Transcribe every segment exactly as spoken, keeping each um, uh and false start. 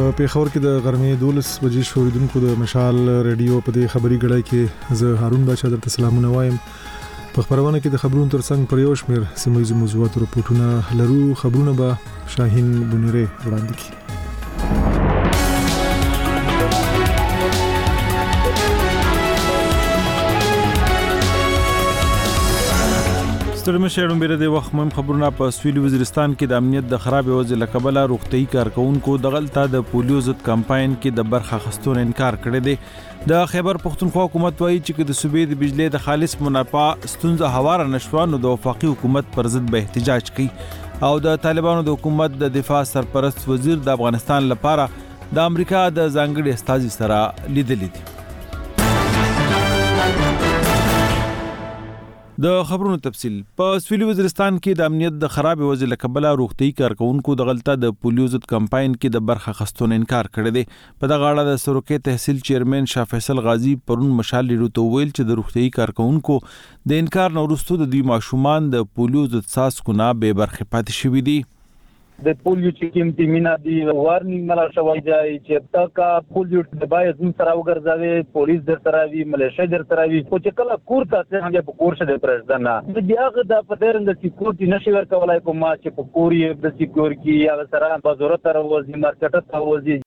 په پیښور کې د غرمې دولس بجې شوریدونکو د مشال ریډیو په دې خبري غړای کې زه هارون بچا درته سلامونه وایم. په خبرونه کې د خبرونو ترڅنګ پر یو شمېر سیمه موضوعات رپورټونه لرو. خبرونه به شاهین بنيري وړاندې کړي. ستړي شهرونو بیره د وخت مهم خبرونه. په سویلي وزیرستان کې د امنیت د خراب وضع له کبله روغتي کارکونکو د غلطه د پولیو ضد کمپاین کې د برخه اخیستو انکار کړی دی. د خیبر پښتونخوا حکومت وایي چې د صوبې د بجلی د خالص منافع ستونزه هواره نشو نو د وفاقي حکومت پر ضد به احتجاج کوي. او د طالبانو د حکومت د دفاع سرپرست وزیر د افغانستان لپاره د امریکا د ځانګړي استازي سره لیدلې دي. د خبرونو تفصیل. په سویلي وزیرستان کې د امنیت د خراب وضع له کبله روغتي کارکونکو د غلطه د پولیو ضد کمپاین کې د برخه اخیستو انکار کړی دی. په دغه اړه د سروکي تحصیل چیرمن شاه فیصل غازی پرون مشال لیدو ته ویل چې د روغتي کارکونکو د انکار نه وروسته د دوی ماشومان د پولیو ضد څاڅکو نه بې برخې پاتې شوي دي. د پولیو چې کوم تیمینا دی وارنینګ ملا شوی دی چې تاکا پولیو د باید زم سره وګرځوي، پولیس در سره وي، ملیشیا در سره وي، خو چې کله کور ته څنګه په کور شه د پرځدنه بیا د پدرند سکیورټي نشي ورکولای کوم چې په کور یې د سکیورټي یا سره په ضرورت راوځي مارکیټ ته راوځي.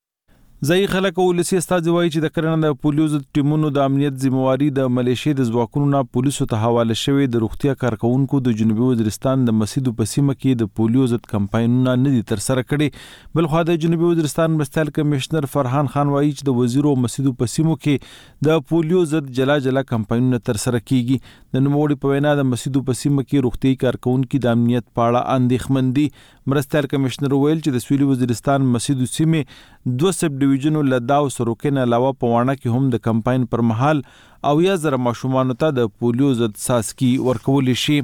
ځای خلک ولسی استاد وایي چې د کرنه د پولیو ضد ټیمونو د امنیت ذمہواری د ملیشیا د ځواکونو نه پولیسو ته حواله شوی. د روغتیا کارکونکو د جنوبي وزیرستان د مسیدو په سیمه کې د پولیو ضد کمپاینونه نه دي تر سره کړي. بل خو د جنوبي وزیرستان مرستیال کمشنر فرحان خان وایي چې د وزیرو مسیدو په سیمو کې د پولیو ضد جلا جلا کمپاینونه تر سره کیږي. د نوموړي په وینا د مسیدو په سیمه کې روغتي کارکونکو د امنیت په اړه اندېښمن دي. مرستیال کمشنر ویل چې د سویلي وزیرستان مسیدو سیمه دوه سب ډیویژنو لداو سروکن علاوه په وانه کې هم د کمپاین پر مهال او یا زره ماشومان ته د پولیو ضد څاڅکي ورکول شي.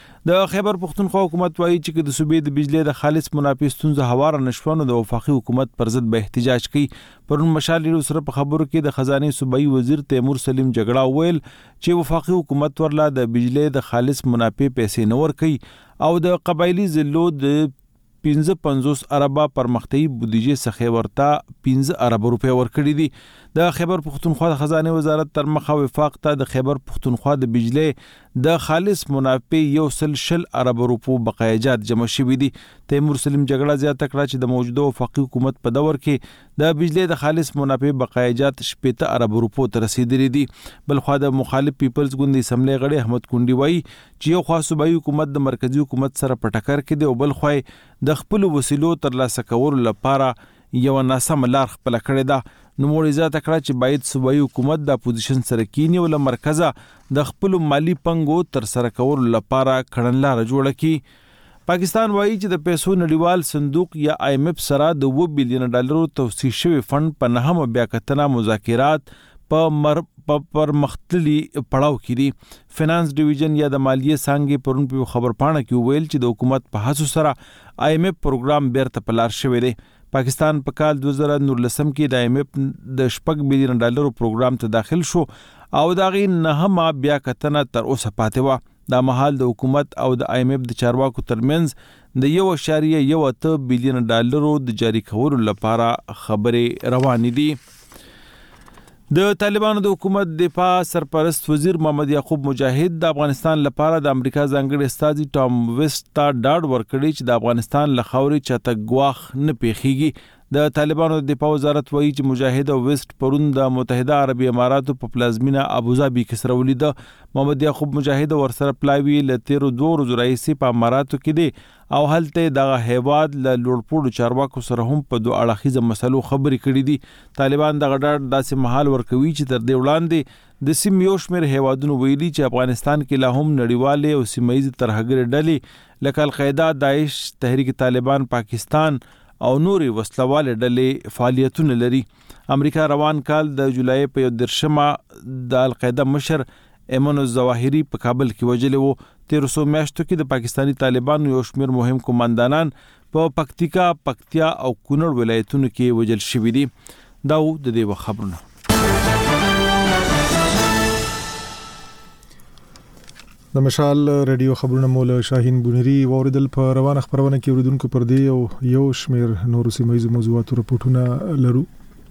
د خیبر پښتونخوا حکومت وایي چې د صوبې د بجلی د خالص منافع ستونزه هواره نشو نو د وفاقي حکومت پر ضد به احتجاج کوي. پرون مشال سره په خبرو کې د خزانه صوبایي وزیر تیمور سلیم جګړه ویل چې وفاقي حکومت ورلا د بجلی د خالص منافع پیسې نه ورکوي او د قبایلی ضلعو د پنځه پنځوس اربه پرمختیايي بودیجې څخه ورته پنځه اربه روپیا ورکړي دي. د خیبر پښتونخوا د خزانه وزارت تر مخه وفاق ته د خیبر پښتونخوا د بجلی د خالص منافع یو سل شل اربه روپو بقایجات جمع شوي دي. تیمور سلیم جګړه زیاته کړه چې د موجوده وفاقي حکومت په دور کې د بجلی د خالص منافع بقایجات شپږ اربه روپو ته رسیدلي دي. بل خو د مخالف پیپلز ګوند اسمبلی غړي احمد کونډي وایي چې یو خاص صوبایي حکومت د مرکزی حکومت سره په ټکر کې دی او بل خو د خپل وسیلو ترلاسه کولو لپاره یو ناسم لار خپل کړی ده. نوموړي زیاته کړه چې باید صوبایي حکومت د اپوزیشن سره کینی ول مرکزه د خپل مالی پنګو تر سره کولو لپاره کړنلاره جوړه کړي. پاکستان وایي چې د پیسو نړیوال صندوق یا آی ایم ایف سره د اووه بلین ډالرو توسیع شوی فند په نهم بیا کتنه مذاکرات په مر پر مختلي پړاو کې دي. فینانس ډیویژن یا د مالیې څنګه پرون په خبر پاڼه کې ویل چې د حکومت په هڅو سره آی ایم ایف پروګرام بیرته پلار شوی دی. پاکستان په کال دوه زره نولسم کې د آی ایم ایف د شپږ بلین ډالرو پروګرام ته داخل شو او دا غي نهم بیا کتنه تر اوسه پاتې و. دا مهال د حکومت او د آی ایم ایف د چارواکو ترمنځ د یو اشاریه یو اته بلین ډالرو د جاری کولو لپاره خبرې روانې دي. د طالبانو د حکومت دفاع سرپرست وزیر محمد یعقوب مجاهد د افغانستان لپاره د امریکا ځانګړي استازي ټام ویسټ ته ډاډ ورکړی چې د افغانستان له خاورې چاته ګواښ نه پیښیږي. د طالبانو د دفاع وزارت وایي چې مجاهد او ویسټ پرون د متحده عربی اماراتو په پلازمینه ابوظبي کې سره ولیده. محمد یعقوب مجاهد ورسره پلاوی ل تیرو دوه ورځې راهیسې په اماراتو کې دی او هلته دغه هیواد له لوړپوړو چارواکو سره هم په دوه اړخیزه مسلو خبرې کړې دي. طالبان دغه ډاډ داسې مهال ورکوي چې تر دې وړاندې د سیمې یو شمېر هیوادونو ویلي چې افغانستان کې لا هم نړیوالې او سیمه‌ییزې ترهګرې ډلې لکه القاعده، داعش، تحریک طالبان پاکستان او نورې وسلواله ډلې فعالیتونه لري. امریکا روان کال د جولای په یو درشمه د القاعده مشر ایمن الظواهری په کابل کې وژلی وو. تیرو څو میاشتو کې د پاکستانی طالبانو یو شمېر مهم کمانډانان په پکتیکا، پکتیا او کونړ ولایتونو کې وژل شوي دي. دا و د دې خبرونه. د مشال رادیو خبرونه مولا شاهین بونری اوریدل په روانه خبرونه کې اوریدونکو پر دی او یو شمیر نورو سیمایي موضوعاتو راپورټونه لرو.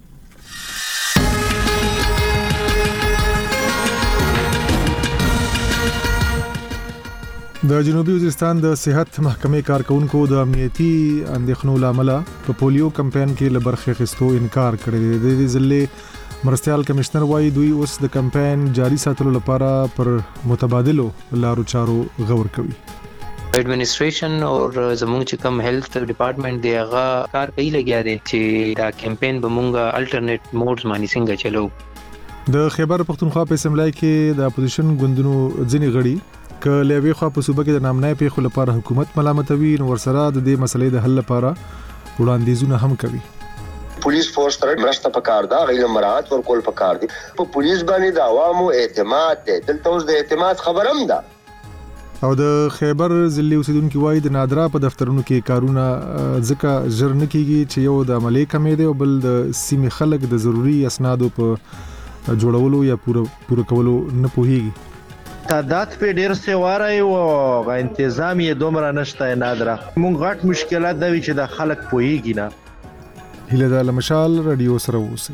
د جنوبي وزیرستان د صحت محکمې کارکونکو د امنیتي اندېښنو لامل په پولیو کمپاین کې له برخې اخیستو انکار کړی دی. د دې ځلې مرستيال کمشنر وايي دوی اوس د کمپاین جاري ساتلو لپاره پر متبادلو لارو چارو غور کوي. ایڈمنسټریشن او زموږ چې کوم هیلث ډپارټمنټ دی هغه کار کوي لګیا دی چې دا کمپاین به مونږه الټرنیټ موډز باندې څنګه چلو. د خیبر پختونخوا په اسمبلی کې د اپوزیشن ګوندونو ځینې غړي ک لوي خو په صوبه کې د نامنای په خل لپاره حکومت ملامتوي نو ورسره د دې مسلې د حل لپاره وړاندیزونه هم کوي. پولیس فورس سره مرسته پکار دا غیر مراعات ورکول پکار دي. په پولیس باندې د عوامو اعتماد دی دلته اوس د اعتماد خبرم ده. او د خیبر ضلع اوسیدونکو وايي د نادرا په دفترونو کې کارونه ځکه ژر نه کیږي چې یو د عملي کمې دی او بل د سیمې خلک د ضروری اسنادو په جوړولو یا پوره پوره کولو نه پوهیږي. تعداد په ډیر سواره او غ تنظیم یې دومره نشته نادره. مونږ غټ مشکلات دا وی چې د خلک پوهیږي نه. هله د مشال رادیو سره اوسئ.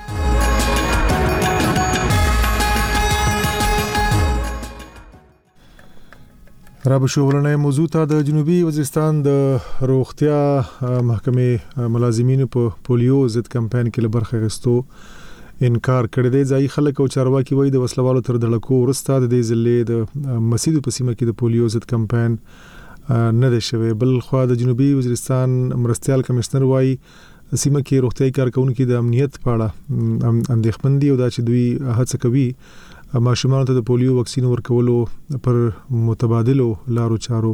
را به شو ولنې موضوع ته د جنوبي وزیرستان د روغتیا محکمې ملازمینو په پولیو ضد کمپاین کې لبرخه غستو انکار کړی دی. ځای خلک او چارواکي وایي د وسلوالو تر دړکو ورسته د دې ضلع د مسجد په سیمه کې د پولیو ضد کمپاین نه دی شوی. بل خو د جنوبي وزیرستان مرستيال کمشنر وایي سیمه کې روغتیاي کارکونکو د امنیت په اړه اندېښمن دي او دا چې دوی هڅه کوي ماشومان ته د پولیو واکسین ورکولو پر متبادلو لارو چارو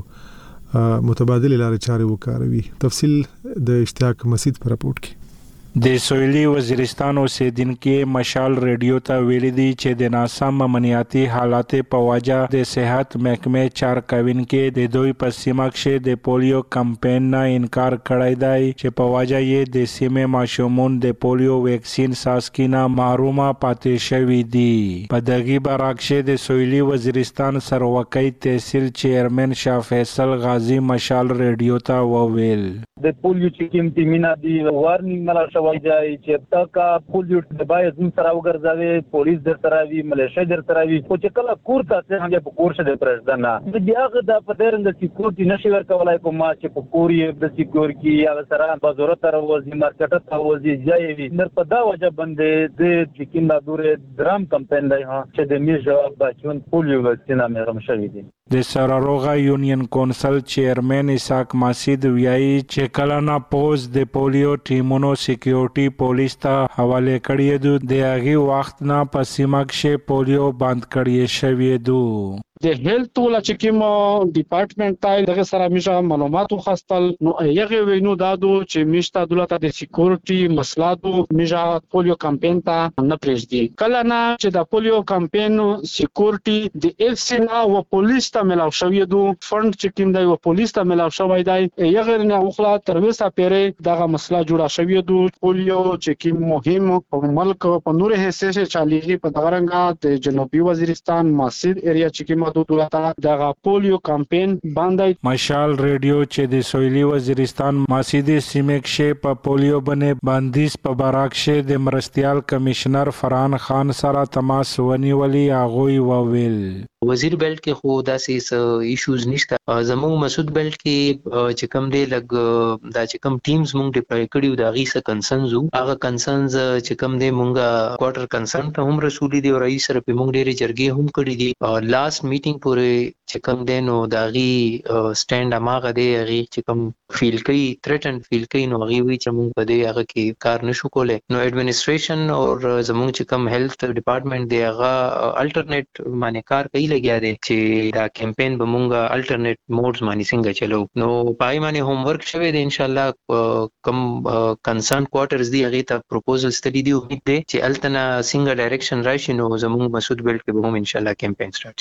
متبادل لارو چارې وکاروي. تفصیل د اشتیاق مسجد پر راپورټ کې. د سویلي وزیرستان اوسیدونکو مشال رادیو ته ویل دي چې د ناسم امنیتي حالات په وجه د صحت محکمې چارکوونکو د دوی په سیمه کې د پولیو کمپاین نه انکار کړی دی چې په وجه یې د سیمې ماشومان د پولیو ویکسین ساسکینه محرومه پاتې شوي دي. په دغه برعکس د سویلي وزیرستان سروکي تحصیل چیرمن شاه فیصل غازی مشال رادیو ته وویل د پولیو چې کوم تیمینا دی وارنینګ ملا شوی دی چې تاکا پولیو د باید زم سره وګرځوي پولیس در سره وی ملیشیا در سره وی خو چې کله کور ته څنګه په کور شه د پرېږدنه د بیاغه د پدرند سکیورټي نشي ورکولای کوم چې په کور یې د سکیورټي یا سره بازار ته راوځي مارکیټ ته راوځي ځای نر په دا وجه باندې د چکین د دوره درام کمپاین دی ها چې د میجا بچون پولیو وکسینه مې رمشوي دي. د سراروغا یونین کونسل چیرمن اسحاق مسجد ویایي چې کله نه پوز د پولیو ټیمونو سکیورټي پولیس ته حواله کړی دي د هغه وخت نه په سیمه کې پولیو بند کړی شوی دی. د هیلث ولا چې کوم ډپارټمنټ ته دغه سره میشه معلومات خاصتل نو یغه وینو دادو چې میشته دولت د سکیورټي مسلاتو میشه پولیو کمپاین ته نه پرېږدي. کله نه چې د پولیو کمپاین سکیورټي د اف سی نا او پولیس ته ملاو شوی دو فند چې کوم دی او پولیس ته ملاو شوی دی یغه نه خپل تر وسه پیره دغه مسله جوړه شوی دو. پولیو چې کوم مهم په ملک په نور حصے چې چاليږي په دغرنګا د جنوبي وزیرستان مسجد ایریا چې کوم دغه پولیو کمپاین باندې مشال رادیو چې د سویلي وزیرستان مسجد سیمه کې په پولیو باندې بندیز په براکشه د مرستيال کمشنر فرحان خان سره تماس ونیولي هغه وویل وزیر بیلټ کې خو داسې ایشوز نشته. زموږ مسعود بیلټ کې چې کوم دی لګ دا چې کوم ټیمز مونږ ډیپلوي کړیو دا غي څه کنسرنز هغه کنسرنز چې کوم دی مونږه کوارټر کنسرن ته هم رسولي دي او رئیس سره په مونږ ډېری جرګې هم کړې دي. لاست میټینګ پورې چې کوم دی نو دا غي سټاند اماغه دی غي چې کوم فیل کوي تھریټن فیل کوي نو غي وی چې مونږ په دې هغه کې کار نشو کولای. نو ایڈمنسټریشن او زموږ چې کوم هیلث ډپارټمنټ دی هغه الټرنیټ باندې کار کوي لګیا دی چې دا کمپاین به مونږه الټرنیټ موډز باندې څنګه چلو. نو پای باندې هوم ورک شوی دی ان شاء الله کم کنسرن کوارټرز دی هغه ته پروپوزل ستډي دی امید دی چې التنا څنګه ډایرکشن راشي نو زموږ مسعود بیلټ کې به هم ان شاء الله کمپاین سٹارټ شي. فرحان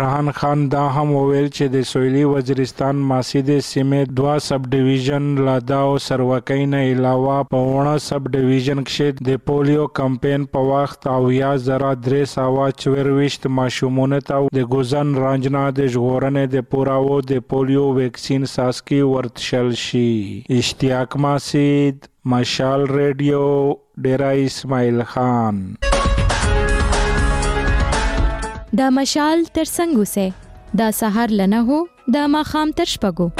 جهان خان دا هم وویل چې د سویلي وزیرستان ماسیدې سیمې دوه سب ډیویژن لادا او سروکۍ نه علاوه په وړه سب ډیویژن کې د پولیو کمپاین په وخت او یا زرا درې سوه چورویشت ماشومانو ته د ګوزن رانجنا د ژغورنې د پوراو د پولیو ویکسین ساسکی ورتشل شي. اشتیاق ماسید، مشال ریډیو، ډیرا اسماعیل خان. دا مشال تر څنګه سه دا سحر لنه هو دا ماخام تر شپګو.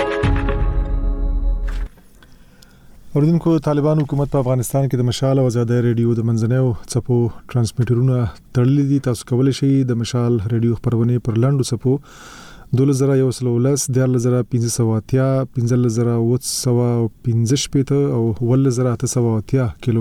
اوردونکو طالبان حکومت په افغانستان کې د مشال او آزادۍ ریډیو د منځنیو څپو ترانسمیټرونه تړلي دي. تاسو کولی شئ د مشال ریډیو خبرونه پر لاندو څپو دولس زره یو سل ولس دیارلس زره پنځه سوه اتیا پنځلس زره اووه سوه پنځه شپېته او اوولس زره اته سوه اتیا کیلو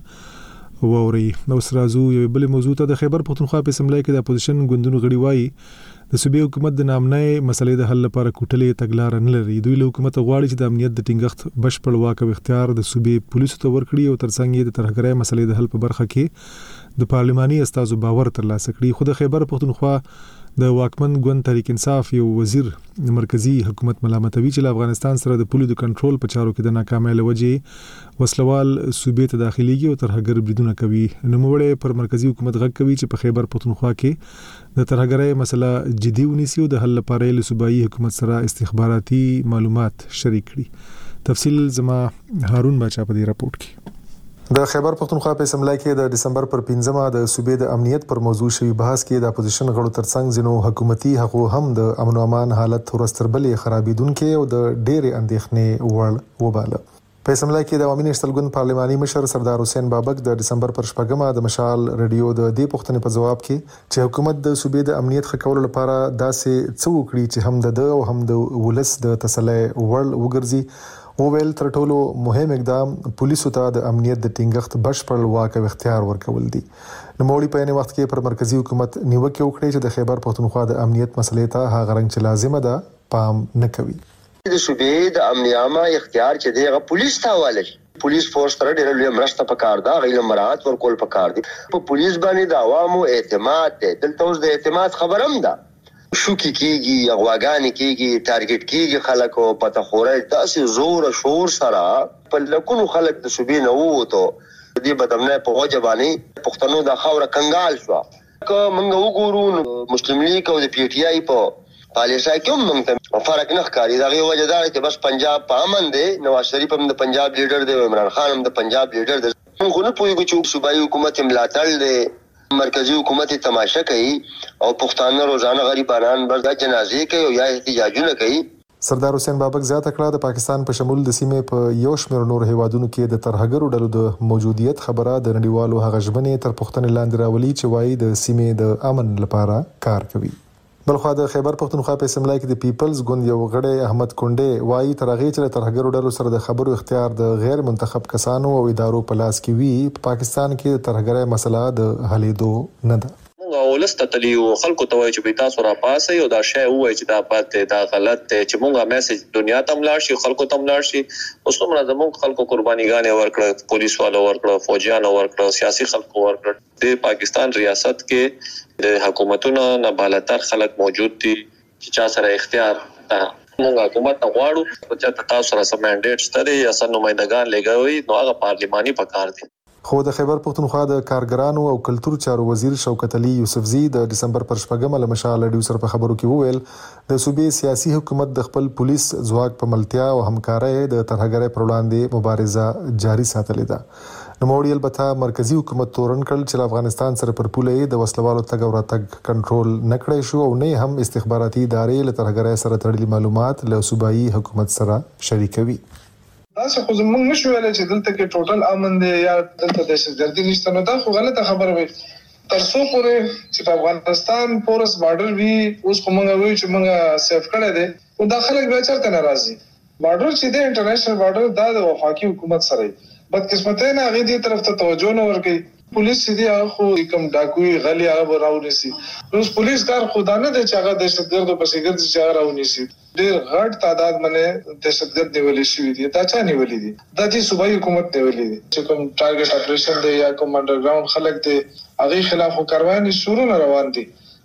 هرټز واوري. نو سرازو یو بل موضوع ته د خیبر پختونخوا په اسمبلی کې د اپوزیشن ګوندونو غړي وایي د صوبې حکومت د نامنۍ مسلې د حل لپاره کوټلې تګلار نه لري. دوی له حکومت غواړي چې د امنیت د ټینګښت بشپړ واک او اختیار د صوبې پولیسو ته ورکړي او ترڅنګ یې د ترهګرۍ مسلې د حل په برخه کې د پارلماني استازو باور ترلاسه کړي. خو د خیبر پختونخوا د واکمن ګوند تحریک انصاف یو وزیر مرکزی حکومت ملامتوي چې له افغانستان سره د پولیو د کنټرول په چارو کې د ناکامۍ له وجې وسلوال صوبې ته داخليږي او ترهګر بریدونه کوي. نوموړی پر مرکزی حکومت غږ کوي چې په خیبر پختونخوا کې د ترهګرۍ مسله جدي ونیسي او د حل لپاره له صوبایي حکومت سره استخباراتي معلومات شریک کړي. تفصیل زما هارون باچا په دې راپورټ کې. د خیبر پختونخوا په اسمبلی کې د دسمبر پر پنځمه د صوبې د امنیت پر موضوع شوی بحث کې د اپوزیشن غړو ترڅنګ ځینو حکومتي حقوق هم د امن او امان حالت ورستربلې خرابېدونکې او د ډېرې اندېښنې وړ وباله. په اسمبلی کې د عوامي نېشنل ګوند پارلماني مشر سردار حسین بابک د دسمبر پر شپږمه د مشال ریډیو د دې پوښتنې په جواب کې چې حکومت د صوبې د امنیت ښه کولو لپاره داسې څه وکړي چې هم د او هم د ولس د تسلی وړ وګرځي. وویل تر ټولو مهم اقدام پولیسو ته د امنیت د ټینګښت بشپړ واک او اختیار ورکول دي. نوموړي په یوه وخت کې پر مرکزی حکومت نیوکه وکړه چې د خیبر پختونخوا د امنیت مسلې ته هغه رنګ چې لازمه ده پام نه کوي. د صوبې د امن عامه اختیار چې دی هغه پولیس ته حواله شي. پولیس فورس سره ډېر لوی مرسته پکار ده، غیله مراعات ورکول پکار دي. په پولیس باندې د عوامو اعتماد دی. دلته اوس د اعتماد خبرم ده. شوکی کیږي، اغواګانی کیږي، ټارګټ کیږي خلک او پته خورای داسې زور او شور سره په لکونو خلک د صوبې نه ووتو. دې بدمنه په وجه باندې پښتنو د خاور کنګال شو. که موږ وګورو مسلم لیگ او د پی ټی آی په پالیسا کې هم موږ فرق نه ښکاري. دا یو وجه ده چې بس پنجاب په امن دی. نواز شریف هم د پنجاب لیډر دی، عمران خان هم د پنجاب لیډر دی. موږ نه پوهیږو چې صوبایي حکومت ملاتړ دی، مرکزی حکومت تماشا کوي او پښتانه روزانه غریبانان بس د جنازې کوي او یا احتجاجونه کوي. سردار حسین بابک زیاته کړه د پاکستان په شمول د سیمې په یو شمېر نور هیوادونو کې د ترهګرو ډلو د موجودیت خبره د نړیوالو هغه ژبنې تر پوښتنې لاندې راولي چې وایي د سیمې د امن لپاره کار کوي. بلخوا د خیبر پختونخوا په اسمبلی کې د پیپلز ګوند یو غړی احمد کونډې وایي تر هغې چې د ترهګرو ډلو سره د خبرو اختیار د غیر منتخب کسانو او ادارو په لاس کې وي، په پاکستان کې د ترهګرۍ مسله د حلېدو نه ده. موږ ولس ته تلیو خلکو ته وایي چې به تاسو را پاسئ او دا شی ووایي چې دا بد دی، دا غلط دی، چې موږ میسج دنیا ته هم لاړ شي، خلکو ته هم لاړ شي. اوس څومره زموږ خلکو قربانیګانې ورکړه، پولیس والو ورکړه، فوجیانو ورکړه، سیاسي خلکو ورکړه. د پاکستان ریاست کې د حکومتونو نه بالاتر خلک موجود دي چې چا سره اختیار ده. موږ حکومت نه غواړو چې تاسو سره سم منډیټ ستړي یا سم نمائندګان لګوي، نو هغه پارلماني پکار دي. خو د خیبر پختونخوا د کارګرانو او کلتور چارو وزیر شوکت علي یوسفزي د دسمبر پر شپږمه له مشال ډیو سره په خبرو کې وویل د صوبې سیاسي حکومت د خپل پولیس ځواک په ملتیا او همکارۍ د ترهګرۍ پر وړاندې مبارزه جاري ساتلې ده. نوموړي البته مرکزی حکومت تورن کړل چې افغانستان سره پر پولې د وسلوالو تګ او راتګ کنټرول نه کړی شو او نه هم استخباراتي ادارې له ترهګرۍ سره تړلي معلومات له صوبایي حکومت سره شریکوي. تاسو خو زموږ نشو ویلای چې دلته کې ټوټل امن دی یا دلته دهشتګردي نشته، نو دا خو غلطه خبره وي. تر څو پورې چې په افغانستان پورس بارډر وي، اوس خو موږ وایو چې موږ سیف کړی دی، او دا خلک بیا چېرته نه راځي. بارډر چې دی انټرنیشنل بارډر دا د وفاقي حکومت سره وي. بدقسمتۍ نه هغې دې طرف ته توجه نه ورکوي. پولیس چې دی هغه خو کوم ډاکوي غلي هغه به راونیسي. اوس پولیس کار خو دا نه دی چې هغه دهشتګردو پسې ګرځي چې هغه راونیسي. ډېر غټ تعداد باندې دهشتګرد نیولې شوي دي. دا چا نیولي دي؟ دا چې صوبایي حکومت نیولي دي چې کوم ټارګټ اپریشن دی یا کوم انډرګراوند خلک دی، هغې خلاف خو کاروایانې شروع روان دي.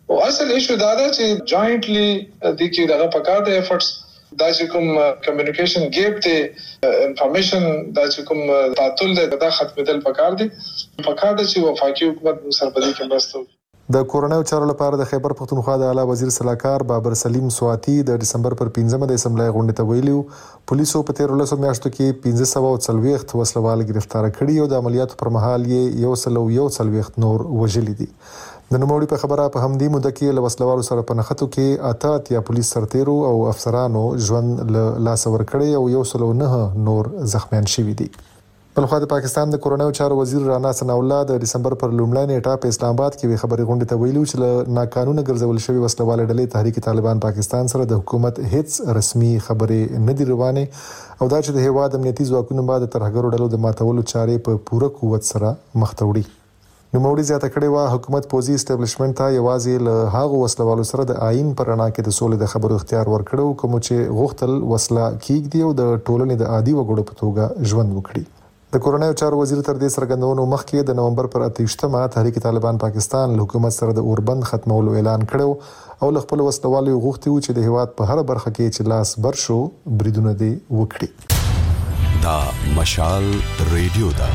او اصل ایشو دا ده چې جوائنټلی د کې دغه پکار د افورټس دا چې کوم کمیونیکیشن ګیپ ته انفارمیشن دا چې کوم تعطل ده دا ختمېدل پکار دي پکار ده چې وفاقي حکومت سره په دې کې مرسته وکړي. د کورونایي چارو لپاره د خیبر پختونخوا د اعلی وزیر صلاحکار بابر سلیم سواتی د دسمبر پر پنځمه د اسمبلی غونډې ته ویلي پولیسو په تیر ولسو میاشتو کې پنځه سوه او څلوېښت وسلوال گرفتار کړي او د عملیاتو پر مهال یې یو سل او یو څلوېښت نور وژلي دي. د نوموړي په خبره په همدې موده کې له وسلوالو سره په نښتو کې اته اتیا پولیس سرتیرو او افسرانو ژوند له لاسه ورکړی او یو سل او نهه نور زخمیان شوي دي. بلخوا د پاکستان د کورونایي چارو وزیر رانا ثناء الله د دسمبر پر لومړۍ نیټه په اسلام آباد کې خبري غونډې ته ویلو چې له ناقانونه ګرځول شوی وسلوال ډلې تحریک طالبان پاکستان سره د حکومت هیڅ رسمي خبرې نه دي روانه او دا چې د هیواد امنیتي ځواکونو بعد ترهګرو ډلو د ماتولو چارې په پوره قوت سره مخ ته وړي. نوموړي زیاته کړې وه حکومت پوځي اسټابلیشمنټ ته یوازې له هغو وسلوالو سره د آئین پر رڼا کې د سولې د خبرو اختیار ورکړو کوم چې غوښتل وسله کېږدي او د ټولنې د عادي وګړو په توګه ژوند وکړي. د کورونایي چارو وزیر تر دې څرګندونو مخکې د نومبر پر اتهشتمه تحریک طالبان پاکستان له حکومت سره د اوربند ختمولو اعلان کړو او له خپل وسلوالو غوښتي و چې د هیواد په هر برخه کې چې لاس بر شو بریدونه دي وکړي. دا مشال ریډیو دا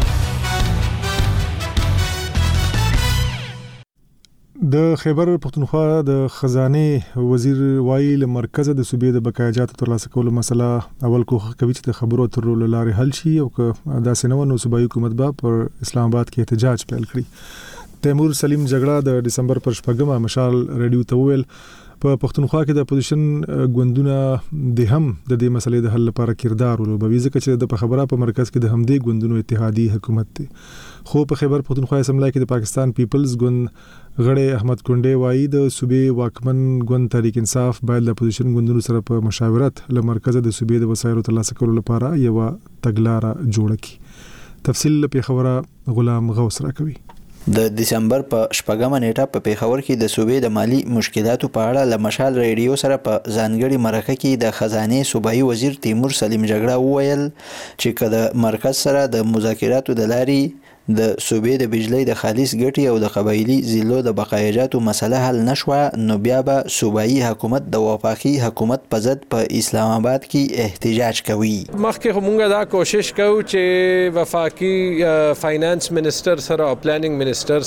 د خیبر پختونخوا د خزانه وزیر وایي له مرکز د صوبې د بقایاجاتو ترلاسه کولو مسله اول کوښښ کوي چې د خبرو اترو له لارې حل شي او که داسې نه و نو صوبایي حکومت به پر اسلام آباد کې احتجاج پیل کړي. تیمور سلیم جګړه د دسمبر پر شپږمه مشال ریډیو ته وویل په پختونخوا کې د اپوزیشن ګوندونه د هم د دې مسلې د حل لپاره کردار ولوبوي ځکه چې د خبره په مرکز کې د همدې ګوندونو اتحادي حکومت دی. خو په خیبر پختونخوا اسمبلی کې د پاکستان پیپلز ګوند غړی احمد کونډې وایي د صوبې واکمن ګوند تحریک انصاف باید د اپوزیشن ګوندونو سره په مشاورت له مرکز د صوبې د وسایلو ترلاسه کولو لپاره یو تګلاره جوړه کړي. تفصیل په خبره غلام غوث راکوي. د دسمبر په شپږمه نیټه په پیښور کې د صوبې د مالی مشکلاتو په اړه له مشال ریډیو سره په ځانګړي مرکه کې د خزانه صوبایي وزیر تیمور سلیم جګړه وویل چې کله مرکز سره د مذاکراتو د لارې د صوبې د بجلی د خالص ګټې او د قبایلی ضلعو د بقایاجاتو مسله حل نشوه نو بیا به صوبایي حکومت د وفاقي حکومت په ضد په اسلام آباد کې احتجاج کوي. مخکې موږ دا کوشش کوو چې وفاقي فاینانس منسٹر سره او پلانینګ منسٹر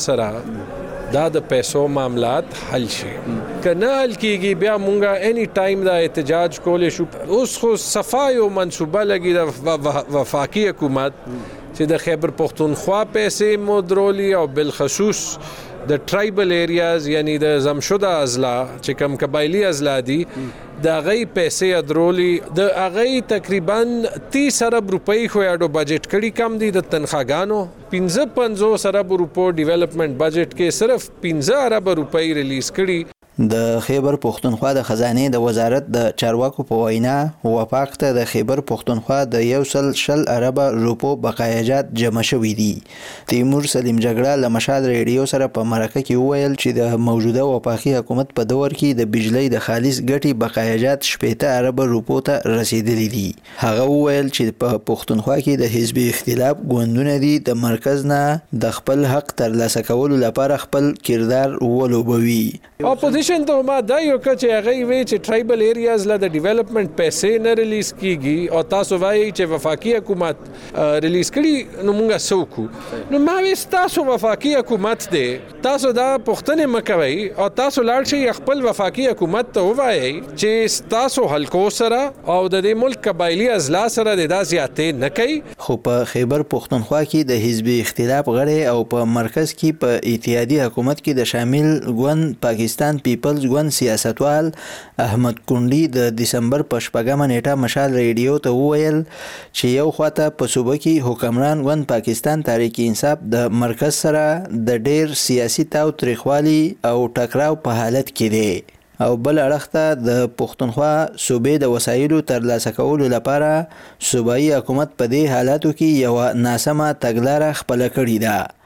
سره دا د پیسو معاملات حل شي. کنه حل کیږي بیا مونږه اني ټایم دا احتجاج کولې شو. اوس خو صفایو منصوبه لګي د وفاقي حکومت چې د خیبر پختونخوا پیسې مدرولي او بالخصوص د ټرایبل ایریاز یعنی د زمشده اضلاع چې کم قبایلی اضلاع دي د غي پیسې ادرولي د غي تقریبا تیس ارب روپۍ خو یاډو بجټ کړي کم دي د تنخواګانو پنځه پنځوس ارب روپو ډیولپمنٹ بجټ کې صرف پنځه ارب روپۍ ریلیز کړي. د خیبر پختونخوا د خزانه د وزارت د چارواکو په وینا وفاق ته د خیبر پختونخوا د یو سل شل ارب روپو بقایاجات جمع شوي دي. تیمور سلیم جګړه له مشال ریډیو سره په مرکه کې وویل چې د موجوده وفاقي حکومت په دور کې د بجلی د خالص ګټې بقایاجات شپېته ارب روپو ته رسیدلي دي. هغه وویل چې په پختونخوا کې د حزبي اختلاف ګوندونه دي د مرکز نه د خپل حق ترلاسه کولو لپاره خپل کردار ولوبوي. اپوزیشن ته ما دا یو کچ هغه وی چې ټرایبل ایریاز له د ډیولپمنٹ پیسې نه ریلیز کیږي او تاسو وایي چې وفاقي حکومت ریلیز کړي نو موږ سوکو نو ما وی تاسو وفاقي حکومت دی تاسو دا پښتنه مکوي او تاسو لاړ شي خپل وفاقي حکومت ته وایي چې تاسو حلقو سره او د دې ملک قبایلی اضلاع سره د داسې اتې نه کوي. خو په خیبر پختونخوا کې د حزبي اختلاف غړي او په مرکز کې په اتحادي حکومت کې د شامل ګوند پاکستان پیپلز ګوند سیاستوال احمد کونډي د دسمبر په شپږمه نیټه مشال ریډیو ته وویل چې یو خواته په صوبه کې حکمران ګوند پاکستان تحریک انصاف د مرکز سره د ډیر سیاسي تاو تریخوالي او ټکراو په حالت کې دی او بل اړخ ته د پختونخوا صوبې د وسایلو ترلاسه کولو لپاره صوبایي حکومت په دې حالاتو کې یو ناسمه تګلاره خپل کړې ده.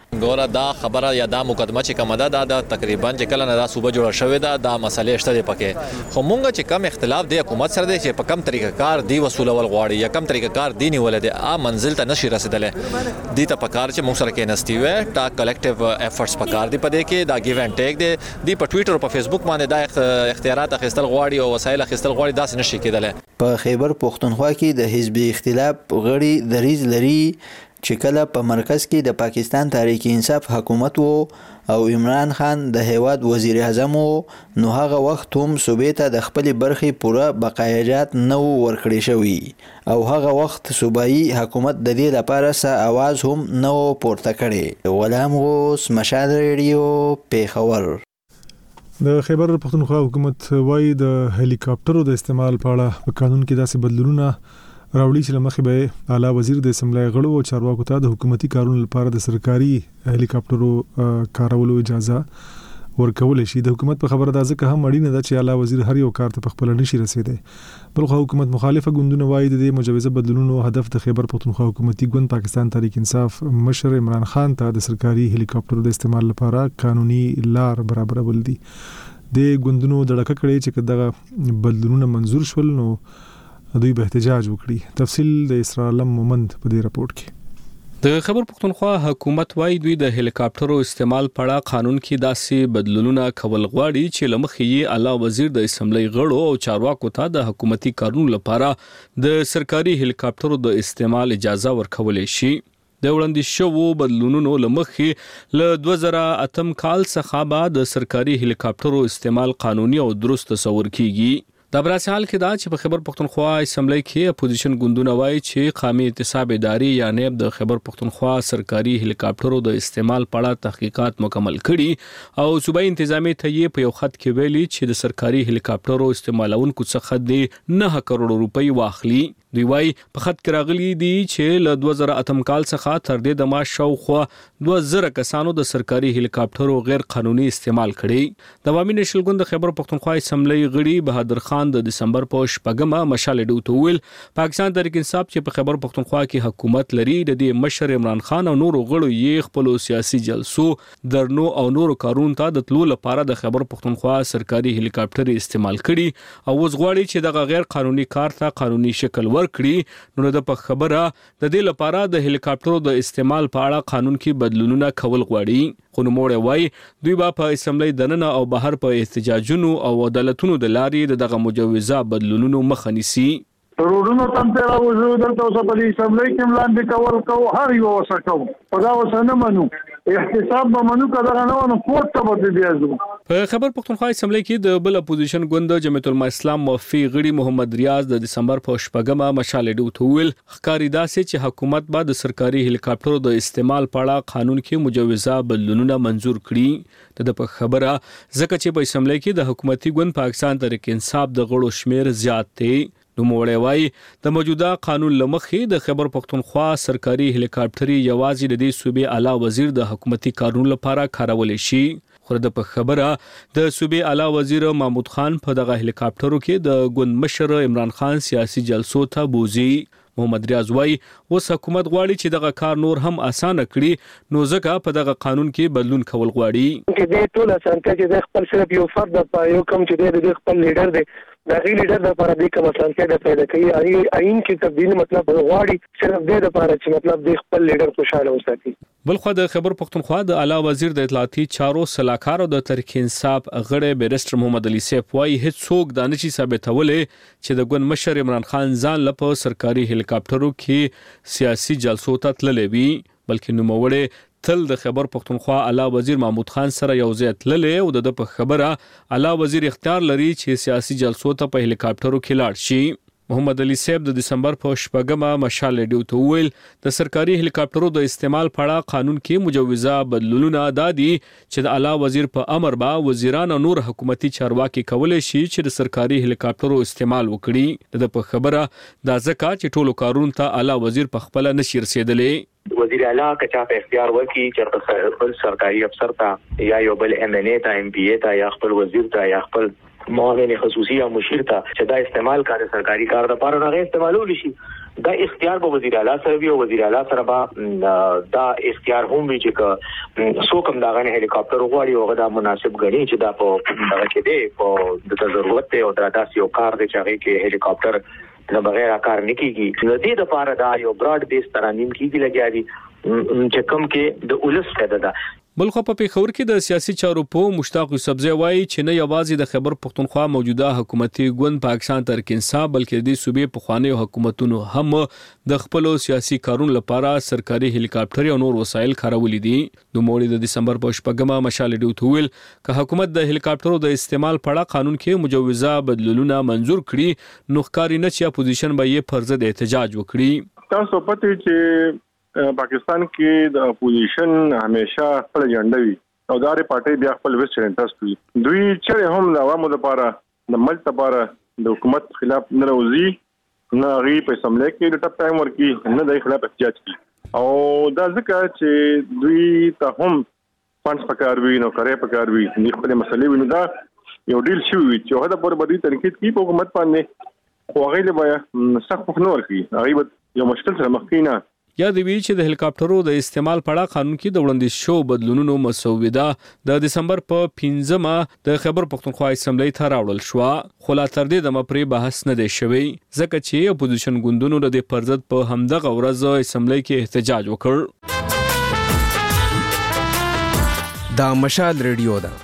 ګوره دا خبره یا دا مقدمه چې کومه ده دا تقریبا چې کله نه دا صوبه جوړه شوې ده دا مسلې شته پکې خو مونږ چې کم اختلاف دی حکومت سره دی چې په کم طریقه کار دی وسولول غواړي یا کم طریقه کار دی نیول دي ا منزل ته نشي رسیدلې دي ته پکار چې مونږ سره کې نستي وې تا کلیکټیو افورټس پکار دی پدې کې دا ګیو اینڈ ټیک دی دی په ټوئیټر او په فیسبوک باندې دا اختیارات اخیستل غواړي او وسایل اخیستل غواړي دا نشي کېدل په خیبر پښتونخوا کې د حزب اختلاف غړي دریز لري چې کله په مرکز کې د پاکستان تحریک انصاف حکومت وو او عمران خان د هیواد وزیر اعظم وو نو هغه وخت هم صوبې ته د خپل برخې پوره بقایجات نه ورکړي شوی او هغه وخت صوبایي حکومت د دې لپاره څه आवाज هم نه پورته کړي. غلام غوث، مشال ریډیو، پیښور. د خیبر پښتونخوا حکومت وايي د هلیکاپټرو د استعمال په اړه په قانون کې داسې بدلونونه راوړي چې لمخې به اعلی وزیر د اسمبلی غړو او چارواکو ته د حکومتي کارونو لپاره د سرکاري هلیکاپټرو کارولو اجازه ورکول شي. د حکومت په خبره ده ځکه هم اړینه ده چې اعلی وزیر هر یو کار ته په خپل نشي رسیدي. بلخو حکومت مخالفه ګوندونه وايي د مجوزه بدلونونو هدف د خیبر پښتونخوا حکومتي ګوند پاکستان تحریک انصاف مشر عمران خان ته د سرکاري هلیکاپټرو د استعمال لپاره قانوني لار برابرول دي. د ګوندونو دړکه کړي چې دغه بدلونونه منزور شول نو دوی به احتجاج وکړي. تفصیل د اسرائیل مومند په دې راپورټ کې. د خیبر پښتونخوا حکومت وايي دوی د هلیکاپټرو استعمال په اړه قانون کې داسې بدلونونه کول غواړي چې لمخې یې اعلی وزیر د اسمبلی غړو او چارواکو ته د حکومتي کارونو لپاره د سرکاري هلیکاپټرو د استعمال اجازه ورکول شي. د وړاندې شوو بدلونونو لمخې له دوه زره اتم کال څخه بعد د سرکاري هلیکاپټرو استعمال قانوني او درست تصور کیږي. دا براسه حال کې دا چې په خیبر پښتونخوا اسمبلی کې اپوزیشن ګوندونه وایي چې قومي اعتصاب اداري یا نیب د خیبر پښتونخوا سرکاري هلیکاپټرو د استعمال په اړه تحقیقات مکمل کړي او صوبایي انتظامی ته یې په یو خط کې ویلي چې د سرکاري هلیکاپټرو استعمالونکو څخه د نه کروڑ روپۍ واخلي. دوی وايي په خط کې راغلي دي چې له دوه زره اتم کال څخه تر دې د ما شاوخوا دوه زره کسانو د سرکاري هلیکاپټرو غیر قانوني استعمال کړي. د عوامي نېشنل ګوند د خیبر پښتونخوا اسمبلی غړي بهادر خان د دسمبر په شپږمه مشال ډیو ته ویل پاکستان تحریک انصاف چې په خیبر پښتونخوا کې حکومت لري د دې مشر عمران خان او نورو غړو یې خپل سیاسي جلسو درنو او نورو کارونو ته د تلو لپاره د خیبر پښتونخوا سرکاري هلیکاپټر استعمال کړي او اوس غواړي چې دغه غیر قانوني کار ته قانوني شکل ورکړي. نو د په خبره د دې لپاره د هلیکاپټرو د استعمال په اړه قانون کې بدلونونه کول غواړي. خو نوموړی وايي دوی به په اسمبلی دننه او بهر په احتجاجونو او عدالتونو د لارې د دغه مجوزه بدلونونو مخه نیسي. روډونو تم ته راوځو دلته اوس په دې اسمبلی کې ملاندې کول کو هر یو وسکو په دا وسنه منو احتساب به منو کړه نه ونه کوټ ته به بیازو. په خیبر پښتونخوا اسمبلی کې د بل اپوزیشن ګوند جمعیت العلماء اسلام موفي غړي محمد ریاض د دسمبر په شپږمه مشال ډیو ته ویل ښکاری داسې چې حکومت به د سرکاري هلیکاپټرو د استعمال په اړه قانون کې مجوزه بدلونونه منزور کړي. د په خبره ځکه چې په اسمبلی کې د حکومتي ګوند پاکستان تحریک انصاف د غړو شمیر زیات دی. نوموړی وايي د موجوده قانون لمخې د خیبر پښتونخوا سرکاري هلیکاپټر یوازې د دې صوبې اعلی وزیر د حکومتي کارونو لپاره کارول شي. خو د په خبره د صوبې اعلی وزیر محمود خان په دغه هلیکاپټرو کې د ګوند مشر عمران خان سیاسي جلسو ته بوزي. محمد ریاض وايي اوس حکومت غواړي چې دغه کار نور هم اسانه کړي نو ځکه په دغه قانون کې بدلون کول غواړي. چې د ټول اسانتیا چې د خپل صرف یو فرد په یو کم چې د خپل لیډر دی د غی لیډر لپاره د کوم اسانتیا د پیدا کوي آئین کې تبدیل مطلب غواړي صرف د لپاره چې مطلب د خپل لیډر خوشاله وساتي. بلخو د خیبر پښتونخوا د اعلی وزیر د اطلاعاتي چارو صلاحکار او د تحریک انصاف غړي بیرسټر محمد علي سیف وايي هیڅ څوک دا نشي ثابتولې چې د ګوند مشر عمران خان ځان لپاره سرکاري هلیکاپټرو کې سیاسي جلسو ته تللی وي بلکې نوموړی تل د خیبر پښتونخوا اعلی وزیر محمود خان سره یو ځای تللی او د په خبره اعلی وزیر اختیار لري چې سیاسي جلسو ته په هلیکاپټرو کې لاړ شي. محمد علي صاحب د دسمبر په شپږمه مشال ډیو ته ویل د سرکاري هلیکاپټرو د استعمال په اړه قانون کې مجوزه بدلونونه دادي چې د اعلی وزیر په امر به وزیران او نور حکومتي چارواکي کولای شي چې د سرکاري هلیکاپټرو استعمال وکړي. د په خبره دا ځکه چې ټولو کارونو ته اعلی وزیر په خپل نشي رسیدلی. وزیر اعلی کچا په اختیار ورکړي چې خپل سرکاري افسر ته یا یو بل ام ان ای ته ام پی ای ته یا خپل وزیر ته یا خپل معاون خصوصي یا مشیر ته چې دا استعمال کړي سرکاري کار د لپاره نه استعمالول شي دا اختیار به وزیر اعلی سره وی او وزیر اعلی سره به دا اختیار هم وی چې څوک هم دا غنه هلیکاپټر وغواړي او دا مناسب غني چې دا په دغه کې دی په د ضرورت او دا داسې یو کار دی چې هغه کې هلیکاپټر نه بغیر کار نه کیږي. د دې لپاره دا یو براډ بیس ترانیم کیږي لګیا دي چې کوم کې د اولس فائدہ ده. بلخو په پیښور کې د سیاسي چارو په مشتاق یوسفزی وایي چې نه یوازې د خیبر پختونخوا موجوده حکومتي ګوند پاکستان تحریک انصاف بلکې د صوبې په خواني حکومتونو هم د خپل سیاسي کارونو لپاره سرکاري هلیکاپټر او نور وسایل کارولي دي. نو موړي د دسمبر په شپږمه مشال ډیو تویل که حکومت د هلیکاپټرو د استعمال په اړه قانون کې مجوزه بدلولونه منزور کړي نو ښکاری نه چې اپوزیشن به یې پر ضد احتجاج وکړي. تاسو پته چې پاکستان کې د اپوزیشن همیشه خپل ایجنډا وي او دغه پارټي بیا خپل ویسټ انټرست وي. دوی چې هم د عوامو لپاره د ملت لپاره د حکومت خلاف نه راوځي نه غي په سملې کې د ټاپ ټایم ورکی نه د خلاف احتجاج کوي او دا ځکه چې دوی ته هم فانډز پکار وي نو کرے پکار وي د خپل مسلې ویني دا یو ډیل شي وي چې هغه په بدی تنقید کوي په حکومت باندې خو هغه له بیا سخت نه ورکی هغه یو مشکل سره مخ کینا. یا د وی چې د هلیکاپټرو د استعمال په اړه قانون کې د وړاندیز شو بدلونونو مسوده د دسمبر په پنځمه د خیبر پختونخوا اسمبلی ته راوړل شو خو لا تر دې د مپری بحث نه دی شوی ځکه چې اپوزیشن ګوندونو د پرځد په همدغه ورځ اسمبلی کې احتجاج وکړ. دا مشال ریډیو ده.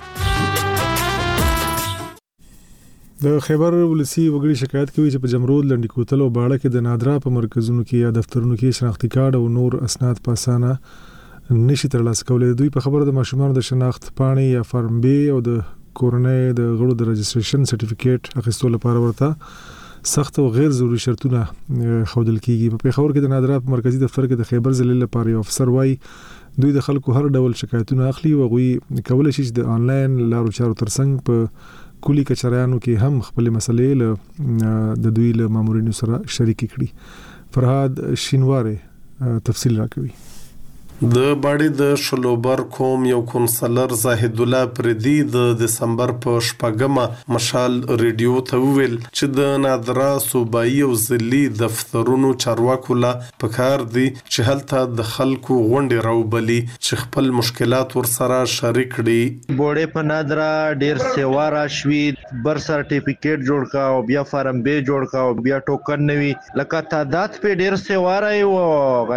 د خیبر ولسی وګړي شکایت کوي چې په جمرود لنډی کوتل او باړه کې د نادرا په مرکزونو کې یا دفترونو کې شناختی کارت او نور اسناد په اسانه نشي ترلاسه کولای. دوی په خبره د ماشومان د شناخت پاڼې یا فارم بی او د کورنۍ د غړو د رجستریشن سرټیفیکیټ اخیستلو لپاره ورته سخت او غیر ضروري شرطونه خودل کیږي. په خبر کې د نادرا په مرکزی دفتر کې د خیبر ضلع لپاره یو افسر وایي دوی د خلکو هر ډول شکایتونه اخلي او غوي کولای شي د انلاین لارو چارو ترڅنګ په کلی کچریانو کې هم خپل مسلې له د دوی له مامورینو سره شریک کړي. فرهاد شینواره تفصیل راکوي. د باړې د شلوبر کوم یو کونسلر زاهد الله پردي د دسمبر په شپږمه مشال ریډیو ته ویل چې د نادرا صوبایي او ضلعي دفترونو چارواکو لا پکار دي چې هلته د خلکو غونډې راوبلي چې خپل مشکلات ورسره شریک کړي. بوړې په نادرا ډیر سیوا راشوي بر سرټیفیکیټ جوړ کا او بیا فارم بی جوړ کا او بیا ټوکن نوي لکه تعداد په ډیر سیوا راي او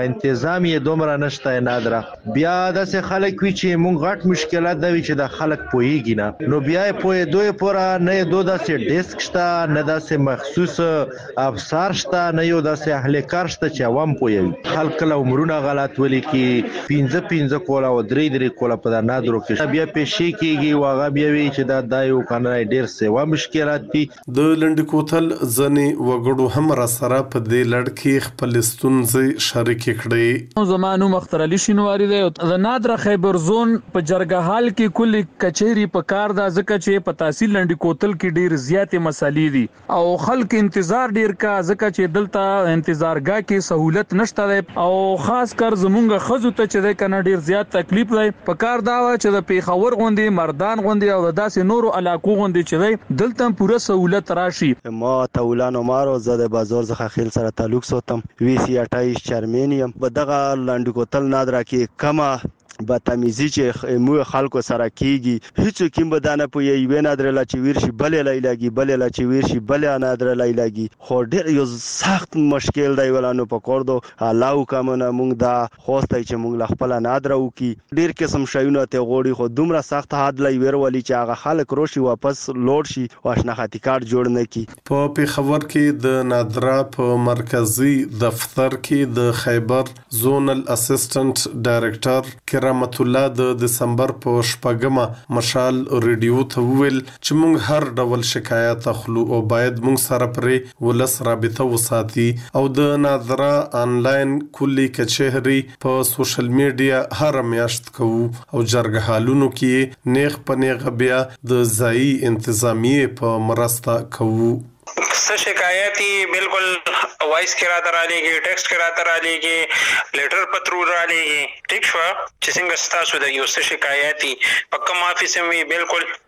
تنظیم یې دومره نشته نادرا بیا د څه خلک وی چې مونږ غټ مشکلات دا وی چې د خلک پويږي نه نو بیا په دوی پورا نه دوه داسې ډیسک شته نه داسې مخصوص افسر شته نه یو داسې اهلکار شته چې عوام پوي خلک له عمرونه غلط ولي کې پنځه پنځه کولا او درې درې کولا په نادرو کې بیا پېښې کېږي واغه بیا وی چې دا دایو کنه ډیر سیوا مشکلات دي. د لنډ کوتل ځنې وګړو هم را سره په دې لړ کې خپل ستونزې شریک کړي. زمانو مختار علي شینواری دی د نادرا خیبر زون په جرګهال کې کلی کچېری په کار دا ځکه چې په تحصیل لنډی کوتل کې ډیر زیاتې مسالې دي او خلک انتظار ډیر کا ځکه چې دلته انتظارګاه کې سہولت نشته او خاص کر زمونږ خزو ته چې د کنه ډیر زیات تکلیف دی په کار دا چې د پیښور غوندي مردان غوندي او داسې نورو علاقو غوندي چې دلته پوره سہولت راشي. ما تولان عمر او زده بازار څخه خیل سره تعلق ساتم وی سی اٹھائیس چرمنیم په دغه لنډی کوتل نادرا کې کما بدتمیزی چې مو خلکو سره کیږي هیڅ کوم بدانه په یوه نادر لا چې ورشي بلې لایلاږي بلې لا چې ورشي بلې نادر لایلاږي خو ډېر یو سخت مشکل دی ولانو په کوردو الله کومه مونږ دا خوسته چې مونږ خپل نادر وکي ډېر قسم شایونه ته غوړي خو دومره سخت حد لای ورولي چې هغه خلک روشي واپس لوړ شي او شناختی کارت جوړ نه کی. په پیښور کې د نادرا په مرکزی دفتر کې د خیبر زونل اسسټنټ ډایریکټر رحمت الله د دسمبر په شپږمه مشال ریډیو ته ویل چې موږ هر ډول شکایت اخلو او باید موږ سره پرې ولس رابطه وساتي او د نادرا انلاین کلی کچهری په سوشل میډیا هر میاشت کوو او جرګهالونو کې نیغ پنیغه بیا د ځای انتظامیه په مرسته کوو. څه شکایتي بالکل وایس کې راته را لېږي ټیکسټ کې راته را لېږي لیټر پترو را لېږي ټیک شو چې څنګه ستاسو د یو څه شکایتي په کوم افیس می بالکل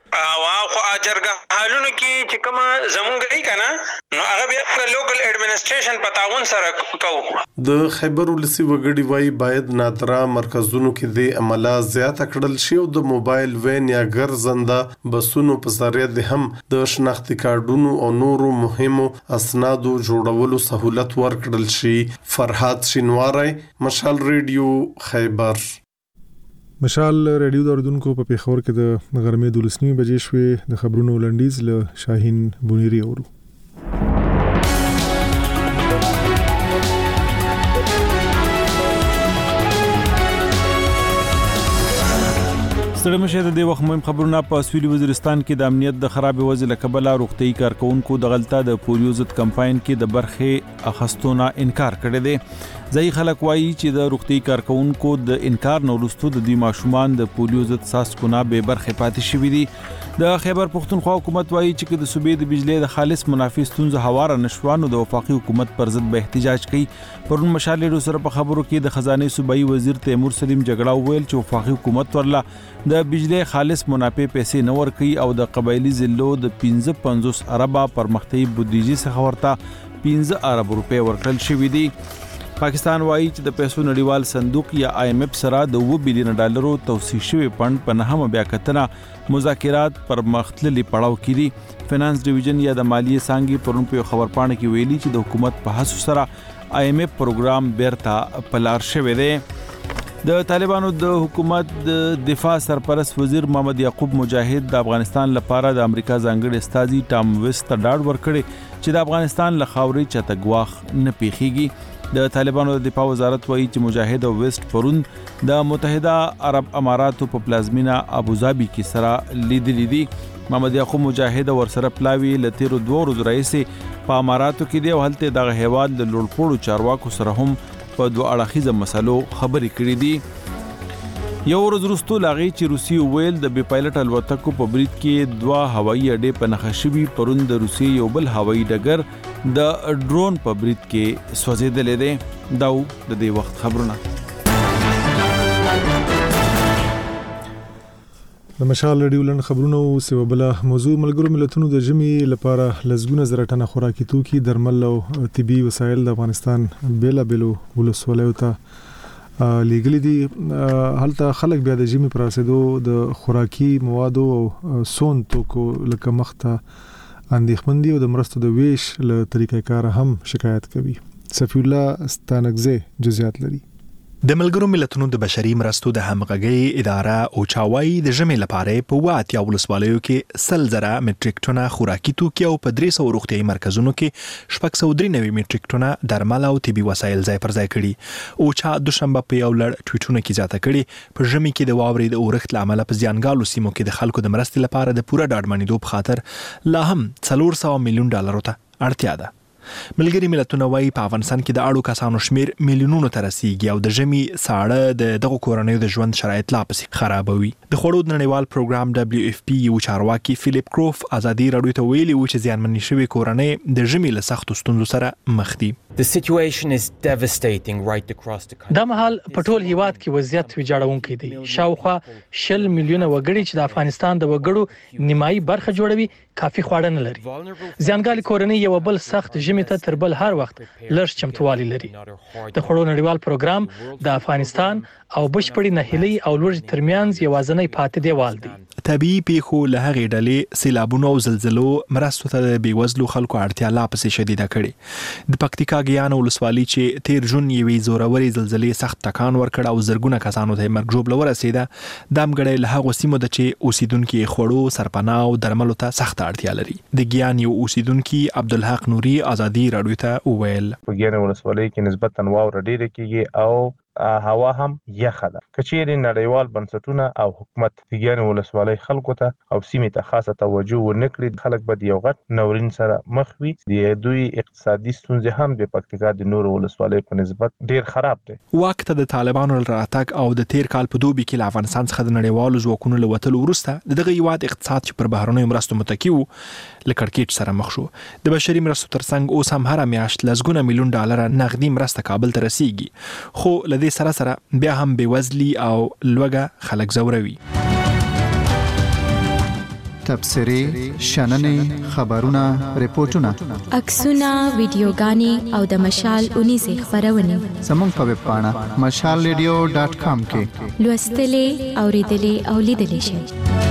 او خو جرګه حالونو کې چې کوم زمونږ ای کنه نو هغه بیا لوکل ایڈمنسټریشن په تعاون سره کوو. د خیبر ولسی وګړي وای باید نادرا مرکزونو کې د عمله زیاته کړل شي او د موبایل وین یا ګرځنده بسونو په ذریعہ د هم د شناختی کارډونو او نورو مهمو اسنادو جوړولو سہولت ورکړل شي. فرحات شینواری، مشال ریډیو، خیبر. مشال ریډیو د اردوونکو په پیښور کې د غرمې دولسنیمې بجې شوې. د خبرونو لنډیز له شاهین بونیری اورو. ستړي مشه د دې وخت مهم خبرونه په سویلي وزیرستان کې د امنیت د خراب وضع له کبله روغتي کارکونکو د غلطه د پولیو ضد کمپاین کې د برخه اخستونه انکار کړی دی. ځای خلک وایي چې د روغتي کارکونکو د انکار نه وروسته د دې ماشومان د پولیو ضد ساسکونه به برخه پاتې شوي دي. د خیبر پښتونخوا حکومت وایي چې د صوبې د بجلی د خالص منافع ستونزه هواره نشوانو د وفاقي حکومت پر ضد به احتجاج کوي. پرون مشال ریډیو سره په خبرو کې د خزانه صوبایي وزیر تیمور سلیم جګړه وویل چې وفاقي حکومت ورله د بجلی خالص منافع پیسې نه ورکوي او د قبایلی ضلعو د پنځه پنځوس اربه پرمختیايي بودیجې څخه ورته پنځه ارب روپۍ ورکړل شوي دي. پاکستان وایي چې د پیسو نړیوال صندوق یا آی ایم ایف سره د اوه بلین ډالرو توصیه شوی فند په نهمه بیا کتنه مذاکرات پر مختللي پړاو کې دي. فینانس ډیویژن یا د مالیې څانګې پرون په خبر پاڼه کې ویلي چې د حکومت په هڅو سره آی ایم ایف پروګرام بیرته پلار شوی دی. د طالبانو د حکومت د دفاع سرپرست وزیر محمد یعقوب مجاهد د افغانستان لپاره د امریکا ځانګړي استازي ټام ویست ته ډاډ ورکړي چې د افغانستان له خاورې چاته ګواښ نه پیښیږي. د طالبانو د دفاع وزارت وایي چې مجاهد او ویست پرون د متحده عرب اماراتو په پلازمینه ابوظبي کې سره لیدلي دي. محمد یعقوب مجاهد ورسره پلاوي لتیرو دوه ورځې راځي په اماراتو کې دی او هلته دغه هیواد د لوړپوړو چارواکو سره هم په دوه اړخیزه مسلو خبرې کړې دي. یو ورځ وروسته لاغي چې روسي ویل د بي پایلټ الوتکو په برید کې دوه هوایي اډې په نښه شوي. پرون د روسي یو بل هوایي ډګر د ډرون په برید کې سوځېدلې دی. دا د دې وخت خبرونه. د مشال ریډیو لن خبرونو سیو بل موضوع ملګرو ملتونو د جمی لپاره لزګونه زره ټنه خوراکي توکي درمل او طبي وسایل د افغانستان بیل بیلو ولسوالۍ ته لیګل دي. هلته خلک بیا د جمی پر رسیدو د خوراکي موادو او سون توکو لکه مخته اندېښمن دي او د مرستو د ویش له طریقې کار هم شکایت کوي. صفی الله ستانکزه جزئیات لري. د ملګرو ملتونو د بشري مرستو د همغږي اداره او چاوي د جمع لپاره په وات یا ولسوالیو کې سل زره مټریک ټنه خوراکي توکي او په درې سوه روغتيایي مرکزونو کې شپږ سوه درې نوي مټریک ټنه درمل او طبي وسایل ځای پر ځای کړي. او چا دوشنبه په یو لړ ټویټونه کې زیاته کړي په ژمي کې د واورې د اورښت لامل په ځانګالو سیمو کې د خلکو د مرستې لپاره د پوره ډاډمنېدو په خاطر لا هم څلور سوه میلیون ډالرو ته اړتیا ده. ملګری ملتونه وايي په افغانستان کې د اړو کسانو شمیر میلیونونو ته رسیدي او د ژمي ساړه د دغه کورنیو د ژوند شرایط لا پسې خرابوي. د خوړو د نړیوال پروګرام دبليو اف پی یو چارواکي فلیپ کروف ازادي راډیو ته ویلي و چې زیانمنې شوي کورنۍ د ژمي له سختو ستونزو سره مخ دي. The situation is devastating right across the country. دا مهال په ټول هیواد کې وضعیت ویجاړونکی دی. شاوخوا شل میلیونه وګړي چې د افغانستان د وګړو نیمایي برخه جوړوي کافي خواړه نه لري. ځانګالي کورنۍ یو بل سخت ژمي ته تر بل هر وخت لږ چمتووالی لري. د خوړو نړیوال پروګرام د افغانستان او بشپړې نهیلي او لوړ ترمنځ یوازنۍ پاتې دیوال دی. طبيعي پیښو له هغې ډلې سیلابونو او زلزلو مرستو ته د بېوزلو خلکو اړتیا لا پسې شدیده کړې. د پکتیکا ګیان ولسوالي چې تیر جون یوې زورورې زلزلې سخت ټکان ورکړ او زرګونه کسانو ته مرګ ژوبله ورسېده. دا همګړی له هغو سیمو ده چې اوسیدونکي خوړو سرپناه او درملو ته سخته اړتیا لري. د ګیان یو اوسیدونکي عبدالحق نوري ازادي راډیو ته وویل په ګیان ولسوالۍ کې نسبتا واوره ډېره کېږي او هوا هم یخه ده. کچېرې نړیوال بنسټونه او حکومت د ګیان ولسوالۍ خلکو ته او سیمې ته خاصه توجه ونه کړي خلک به د یو غټ ناورین سره مخ وي. د دوی اقتصادي ستونزې هم د پکتیکا د نورو ولسوالیو په نسبت ډېر خراب دي. واک ته د طالبانو راتګ او د تیر کال په دوبي کې له افغانستان څخه د نړیوالو ځواکونو له وتلو وروسته دغه هیواد اقتصاد چې پر بهرنیو مرستو متکي و له کړکېچ سره مخ شو. د بشري مرستو ترڅنګ اوس هم هره میاشت لسګونه میلیون ډالره نغدي مرسته کابل ته رسیږي. خو له دې سره سره بیا هم بېوزلي او لوږه خلک ځوروي. تبصرې شننې خبرونه ریپورتونه عکسونه ویډیوګانې او د مشال اونیزه خبرونه زموږ په ویب پاڼه مشال ریډیو ډاټ کام کې لوستلې اوریدلې او لیدلې شئ.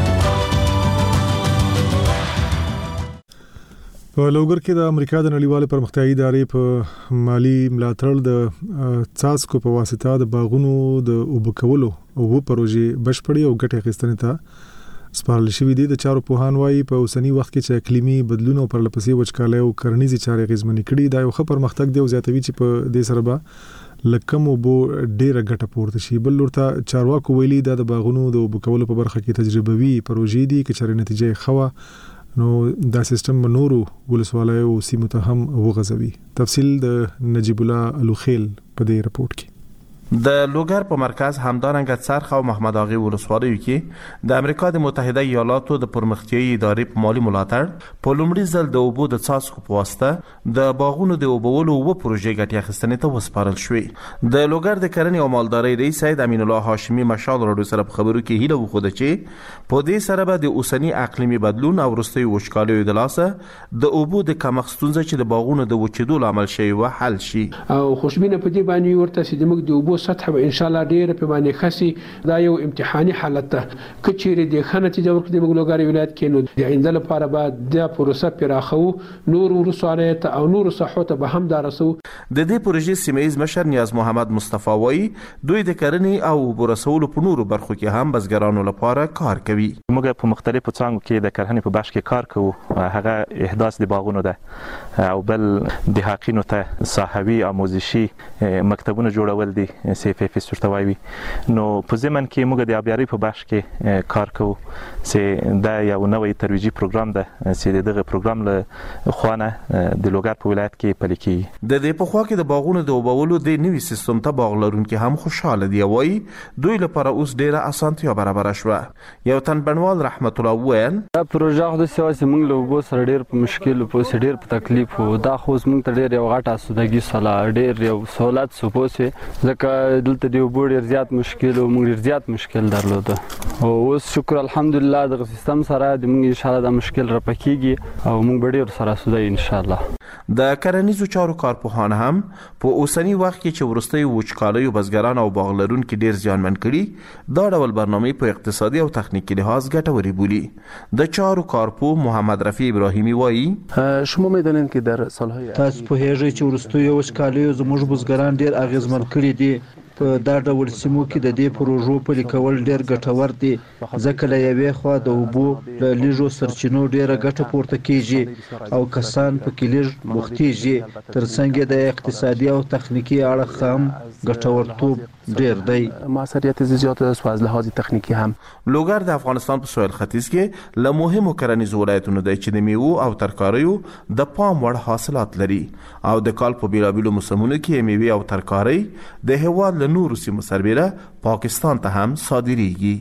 په لوګر کې د امریکا د نړیوال پرمختیایي ادارې په مالی ملاتړ د څاڅکو په واسطه د باغونو د اوبه کولو او پروژې بشپړې او ګټې اخیستنې ته سپارل شوې دي. د چارو پوهان وايي په اوسنی وخت کې چې اقلیمي بدلون او پرلپسې وچکالۍ او کرنیزې چارې اغیزمنې کړي دا یو ښه پرمختګ دی او زیاتوي چې په دې سره به لکم وبو ډیره ګټه پورته شي. بل لورته چارواکو ویلي دا د باغونو د اوبه کولو په برخه کې تجربوي پروژې دي چې چارې نتیجه خوا نو دا سیستم نورو ولسوالۍ او سیمو ته هم وغځوي. تفصیل د نجیب الله الوخیل په دې رپورت کې. د لوګر په مرکز همدارنګه څرخ او محمد اغا ولسوالیو کې د امریکا د متحده ایالاتو د پرمختیایي ادارې په مالی ملاتړ په لومړي ځل د اوبو د څاڅکو په واسطه د باغونو د اوبولو او پروژې ګټې اخیستنې ته وسپارل شوې. د لوګر د کرنې او مالدارۍ رئیس سید امین الله هاشمي مشال راډیو سره په خبرو کې هیله وښوده چې په دې سره به د اوسنی اقلیمي بدلون او وروستي وچکالیو د لاسه د اوبو د کمښت ستونزه چې د باغونو د وچېدو لامل شوی و حل شي. او خوشبینه په دې باندې ورته چې موږ د اوبو سطح به ان شاء الله ډېر په باندې خسي. دا یو امتحاني حالت ده کچېره د خنتیجه ورکړي د لوګر ولایت کې نو د آینده لپاره به د پروسه پراخو نور ورسوالې او نور صحوته به هم دارسو. د دې پروژې سیمایي مشر نیاز محمد مصطفی وایي دوی د کرنې او ورسولو په نورو برخو کې هم بزګرانو لپاره کار کوي. موږ په مختلفو څانګو کې د کرنې په بخش کې کار کوو. هغه احداث د باغونو ده او بل د حقینو ته صحوي آموزشي مکتبونه جوړول دي سی اف اف ورتوي. نو په ځمن کې موږ د ابياري په بخش کې کار کوو چې دا یو نوې ترویجي پروګرام ده چې دغه پروګرام له خوانه د لوګر په ولایت کې پلي کیږي. د دې په خوا کې د باغونو د اوبولو د نوي سیستم ته باغ لرونکي هم خوشاله دي وایي دوی لپاره اوس ډیره اسانتیا برابر شوه. یو تن بنوال رحمت الله وویل دا پروژه خو د سیاسي موږ له اوبو سره ډیر په مشکل په ډیر په تکلیف وو. دا خو موږ ته ډیر یو غټه سوداګي سلا ډیر یو سہولت سپوسه ځکه دلته دی وبو ډیر زیات مشکل او موږ ډیر زیات مشکل درلوده او اوس شکر الحمدلله د سیستم سره د موږ ان شاء الله د مشکل رپکیږي او موږ به ډیر سره سودای ان شاء الله. د کرنیزو چارو کارپوهان هم په اوسنی وخت کې چې ورستي وچکالیو بزګران او باغلرونکو ډیر ځانمن کړي دا ډول برنامه په اقتصادي او تخنیکی لحاظ ګټوري بولي. د چارو کارپو محمد رفیع ابراهیمی وایي شما میدونید که در سالهای تاسو په هغه چې ورستي وچکالیو زموږ بزګران ډیر اغیزمن کړي دي. په دا ډول سیمو کې د دې پروژو پلي کول ډیر ګټور دي ځکه له یوې خوا د اوبو له لیږو سرچینو ډیره ګټه پورته کیږي او کسان په کې لیږ بوختيږي ترڅنګ د اقتصادي او تخنیکی اړخ هم ګټورتوب ډیر دی. موثریت زیات است و از لحاظ تخنیکی هم. لوګر د افغانستان په سویل ختیځ کې له مهمو کرنیزو ولایتونو دی چې د میوو او ترکاریو د پام وړ حاصلات لري او د کال په بیلابیلو موسمونو کې میوې او ترکاری د هیواد له نورو سیمو سربېره پاکستان ته هم صادریږي.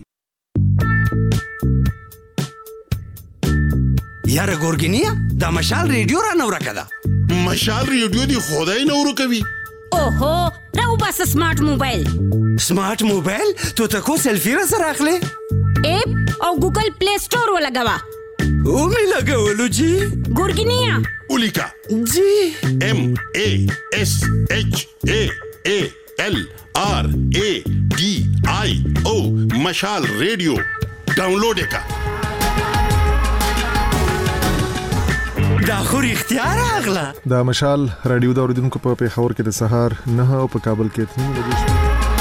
یاره ګورګینیا د مشال ریډیو را نو راکړه. مشال ریډیو دی خدای نو ورکوي. اوهو راو بس سمارټ موبایل. سمارټ موبایل ته تکو سلفي را سره اخلي اپ او ګوګل پلی سٹور ولګوا او می لګولو جی ګورګینیا اولیکا جی ام ا اس اچ ا ا ال آر ا ډي آی او مشال ریډیو ډاونلوډ کا. دا خو اختیار اغلا دا مشال رادیو دا اوریدونکو په پیښور کې د سهار نه او په کابل کې تنو لګی شو.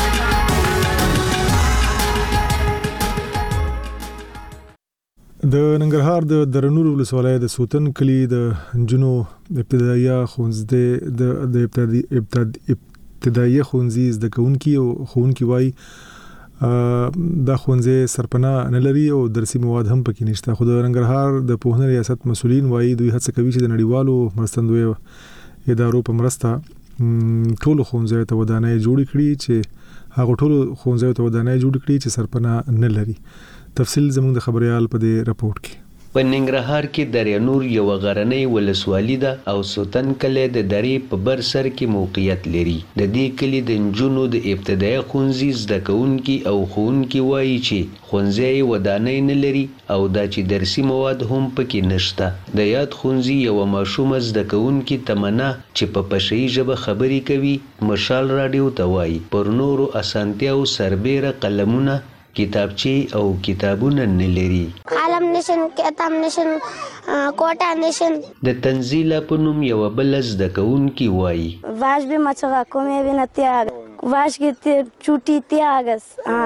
د ننګرهار د درنور ولسوالۍ د سوتن کلی د جنو ابتدائیه ښوونځي د د ابتدائیه ښوونځي د کونکي او ښوونکي وای دا ښوونځي سرپناه نه لري او درسي مواد هم پکې نشته. خو د ننګرهار د پوهنې ریاست مسولین وایي دوی هڅه کوي چې د نړیوالو مرستندویو ادارو په مرسته ټولو ښوونځیو ته ودانۍ جوړ کړي چې هغه ټولو ښوونځیو ته ودانۍ جوړ کړي چې سرپناه نه لري. تفصیل زموږ د خبريال په دې رپورت کې. په ننګرهار کې دریا نور یو غرنۍ ولسوالي ده او سوتن کلی د درې په بر سر کې موقعیت لري. د دې کلي د نجونو د ابتدایي ښوونځي زده کوونکي او ښوونکي وایي چې ښوونځی یې ودانۍ نه لري او دا چې درسي مواد هم پکې نشته. د یاد ښوونځي یوه ماشومه زده کوونکي تمنا چې په پشهیي ژبه خبرې کوي مشال راډیو ته وایي پر نورو اسانتیاو سربیره قلمونه کتابچې او کتابونه نه لري. قلم نشن، کتاب نشن، کوټه نشن. د تنزیله په نوم یوه بله زده کوونکي وایي واش به مچغه کومې به نه تیاګ واش کې چوټي تیاګس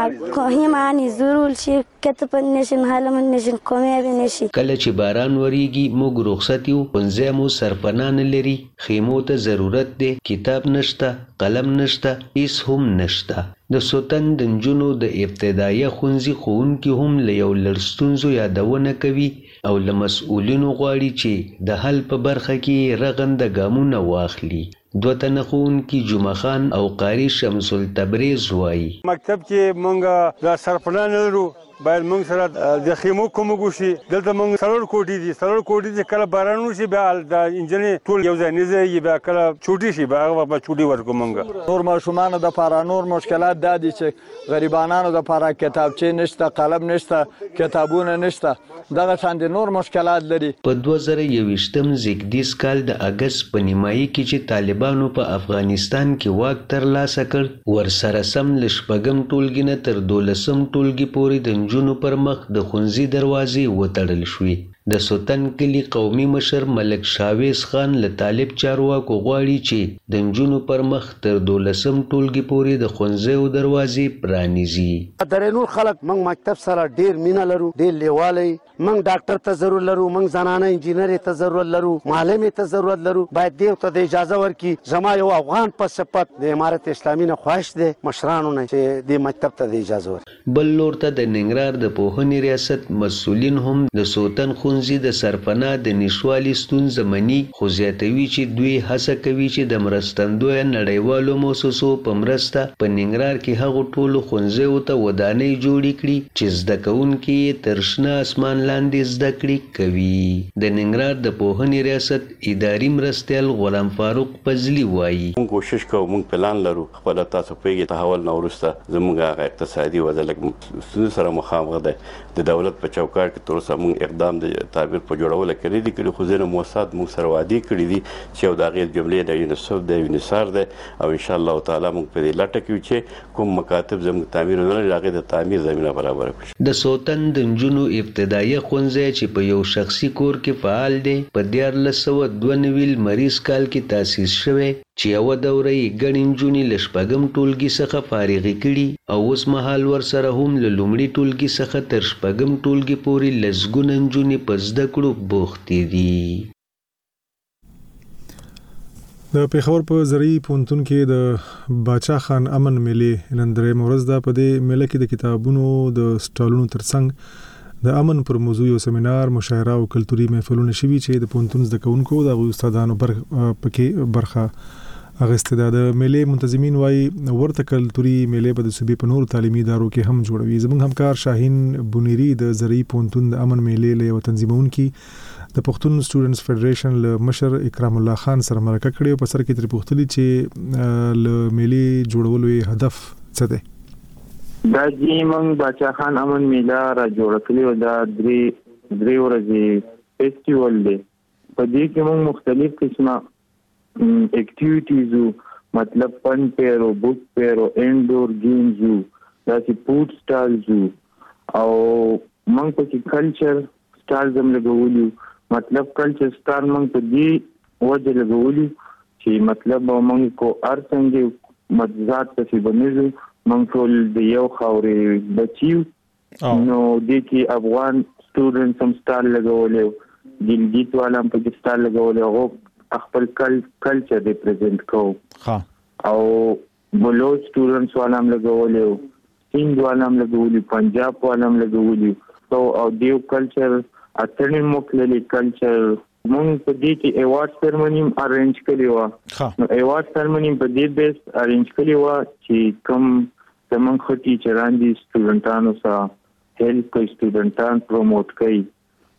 کوهیمانی ضرور شي کتاب نشن حلم نشن کومې به نشي. کله چې باران وریږي موږ رخصت یو ښوونځی مو سرپناه نه لري، خیمو ته ضرورت دی، کتاب نشته، قلم نشته، هیڅ هم نشته. د سوتن د نجونو د ابتدایي ښوونځي ښوونکي هم له یو لړ ستونزو یادونه کوي او له مسؤلینو غواړي چې د حل په برخه کې رغنده ګامونه واخلي. دوه تنه ښوونکي جمعه خان او قاري شمس التبریز وایي مکتب کې مونږ د سرپناه نه لرو، باید مونږ سره د خیمو کوم وشي. دلته مونږ څلور کوټې دي، څلور کوټې چې کله باران وشي بیا د انجنې ټول یو ځای نه ځي، بیا کله چوټي شي بیا هغه به چوټي ورکو. مونږ نور ماشومانو دپاره نور مشکلات دا دي چې غریبانانو دپاره کتابچې نشته، قلم نشته، کتابونه نشته، دغه شان نور مشکلات لري. په دوه زره یوویشتم زیږدیز کال د اګست په نیمایي کې چې طالبانو په افغانستان کې واک ترلاسه کړ ورسره سم له شپږم ټولګي نه تر دولسم ټولګي پورې د نجونو پر مخ د ښوونځي دروازې وتړل شوې. د سوتن کلي قومي مشر ملک شاویز خان له طالب چارواکو غواړي چې د نجونو پر مخ تر دولسم ټولګي پورې د ښوونځیو دروازې پرانیزي. درې نور خلک موږ مکتب سره ډیر مینه لرو، ډیر لیوالی، موږ ډاکټر ته ضرورت لرو، موږ زنانه انجینر ته ضرورت لرو، معلم ته ضرورت لرو. باید دیو ته د اجازه ورکړي. زما یو افغان په صفت د امارت اسلامي نه خواهش دی مشرانو نه چې د مکتب ته د اجازه ورکړي. بل لور ته د ننګرهار د پوهنې ریاست مسؤلین هم د سوتن ښوونځي د سرپناه د نشوالي ستونزه مني، خو زیاتوي چې دوی هڅه کوي چې د مرستندویه نړیوالو موسسو په مرسته په ننګرهار کې هغو ټولو ښوونځیو ته ودانۍ جوړې کړي چې زده کوونکي یې تر شنه اسمان لاندې زده کړې کوي. د ننګرهار د پوهنې ریاست اداري مرستیال غلام فاروق فضلي وایي موږ کوشش کوو، موږ پلان لرو. خپل تاسو پوهیږئ تحول نه وروسته زموږ هغه اقتصادي وضع لږ ستونزو سره مخامخ ده. د دولت په چوکاټ کې تر اوسه موږ اقدام د تعبیر په جوړولو کې نه دي کړي، خو ځینې موسسات موږ سره وعدې کړي دي چې یو د هغې جملې د یونیسف دی، یونیسار دی، او انشاءالله تعالی موږ په دې لټه کې یو چې کوم مکاتب زموږ تعمیر نه لري هغې د تعمیر زمینه برابره کړي. د سوتن د نجونو ابتدایي ښوونځی چې په یو شخصي کور کې فعال دی په دیارلس سوه دوه نوي لمریز کال کې تاسیس شوی چې یوه دوره یې ګڼې نجونې له شپږم ټولګي څخه فارغې کړي او اوس مهال ورسره هم له لومړي ټولګي څخه تر شپږم ټولګي پورې لسګونه نجونې په زده کړو بوختې دي. د پېښور په زرعي پوهنتون کې د باچا خان امن میلې نن درېیمه ورځ ده. په دې میله کې د کتابونو د سټالونو ترڅنګ د امن پر موضوع یو سیمینار، مشاعره او کلتوري محفلونه شوي چې د پوهنتون زده کوونکو د هغوی استادانو پکې برخه اخیستې ده. د میلې منتظمین وایي ورته کلتوري میلې به د صوبې په نورو تعلیمي ادارو کې هم جوړوي. زموږ همکار شاهین بونیری د زرعي پوهنتون د امن میلې له یوه تنظیمونکي د پښتون سټوډنټس فدریشن له مشر اکرام الله خان سره مرکه کړې او په سر کې ترې پوښتلي چې له میلې جوړولو یې هدف څه دی. دا چې موږ باچا خان امن میله را جوړه کړې وه، دا درې درې ورځې فیسټیول دی. په دې کې موږ مختلف قسمه اکټیویټیز، مطلب فن فیر او بک فیر او انډور گیمز، داسې فوډ سټالز او موږ پکې کلچر سټالز هم لګولي. مطلب کلچر سټال موږ په دې وجه لګولي چې مطلب موږ کو هر څنګه مزات پسې بنیزو، موږ ټول د یو خاورې بچیو. نو دې کې افغان سټوډنټس هم سټال لګولي، ګلګیت والا هم پکې سټال لګولي، هغه خپل کلچر ریپرزینټ کوو. او بلوچ سټوډنټس والا هم لګولي، سندھ والا هم لګولي، پنجاب والا هم لګولي. سو او دیو کلچر اتنې موکللي کلچر مونږ په دې کې ایوارډ سرمنی ارینج کړی و. نو ایوارډ سرمنی په دې بیس ارینج کړی و چې کوم زمونږ خو ټیچران دي سټوډنټانو سره هیلپ کوي، سټوډنټان پروموټ کوي.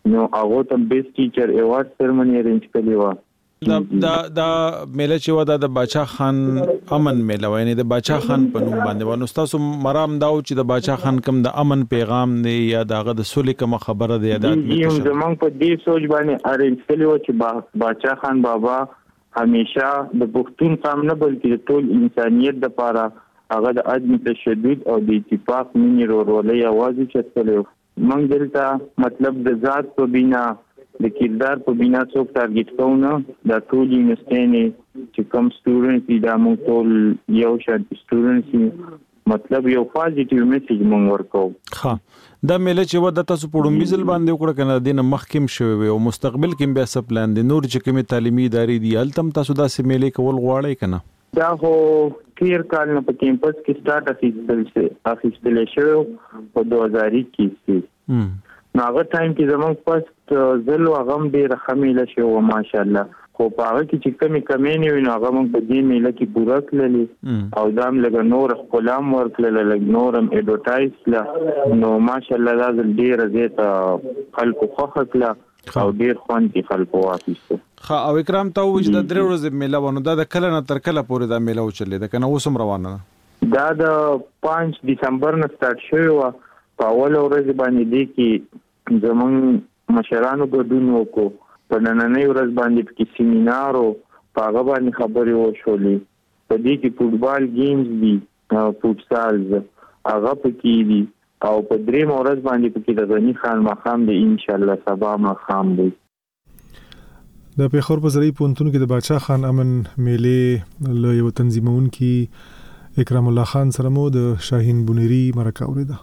نو هغه ته بیسټ ټیچر ایوارډ سرمنی ارینج کړی و. دا دا دا میله چې و دا د باچا خان امن میله وای نه د باچا خان په نوم باندې ونه تاسو مرام داو چې د باچا خان کم د امن پیغام دی یا دغه د صلح کوم خبره دی دا یم زمونږ په دې سوچ باندې ارینج کړی و چې باچا خان بابا همیشه د پښتون قوم نه بلکې د ټول انسانيت لپاره هغه د عدم تشدد او د اتفاق مینې ورولې आवाज چتلو. موږ دلته مطلب د ذات په بنا د کردار په بنا څوک ټارګټ کوو دا ټول یونیورسيټي چې کوم سټوډنټ دي دا موږ ټول یو شان سټوډنټ مطلب یو پوزټیو میسج موږ ورکو. ها دا میله چې و د تاسو په ډومبیزل باندې وکړه کنه دینه مخکیم شوی او مستقبل کې بیا سپلان دي نور چې کومه تعلیمي ادارې دي التم تاسو دا سه میله کول غواړئ کنه دا هو کلیر کال نه په کیمپس کې سٹارټ افیشل سے افیشل شو په دوه هزار اکیس کې نو هغه ټایم کې زموږ پس زلو هغه ډیر خمیله شو ماشاءالله خو په هغه کې چې کمی کمی نه ویني هغه موږ په دې میله کې پوره کړلې او دام لګ نور خپلام ورکړل لګ نورم اډورټایز لا نو ماشاءالله دا ډیر زیاته خلکو خوښ کړل او ډیر خوان کې خلکو واپس. خا او اکرام ته وځ د درې ورځې میله ونه دا د کله نه تر کله پورې دا میله وچلې ده کنه اوسم روانه دا د پنځه دسمبر نه سٹارټ شوی و په اول ورځ باندې دی کې زمون مشرانو ګډون وکړو په نننۍ ورځ باندې کې سیمینار او په هغه باندې خبرې وشولې په دې کې فوټبال گیمز دي فوټسالز هغه پکې دي او په درې ورځ باندې پکې د غنی خان مقام دی ان شاء الله سبا مقام دی. د پیښور په زری پونتون کې د باچا خان امن میله له یو تنظیمون کې اکرام الله خان سره مو د شاهین بنيري مرکه اوریدا.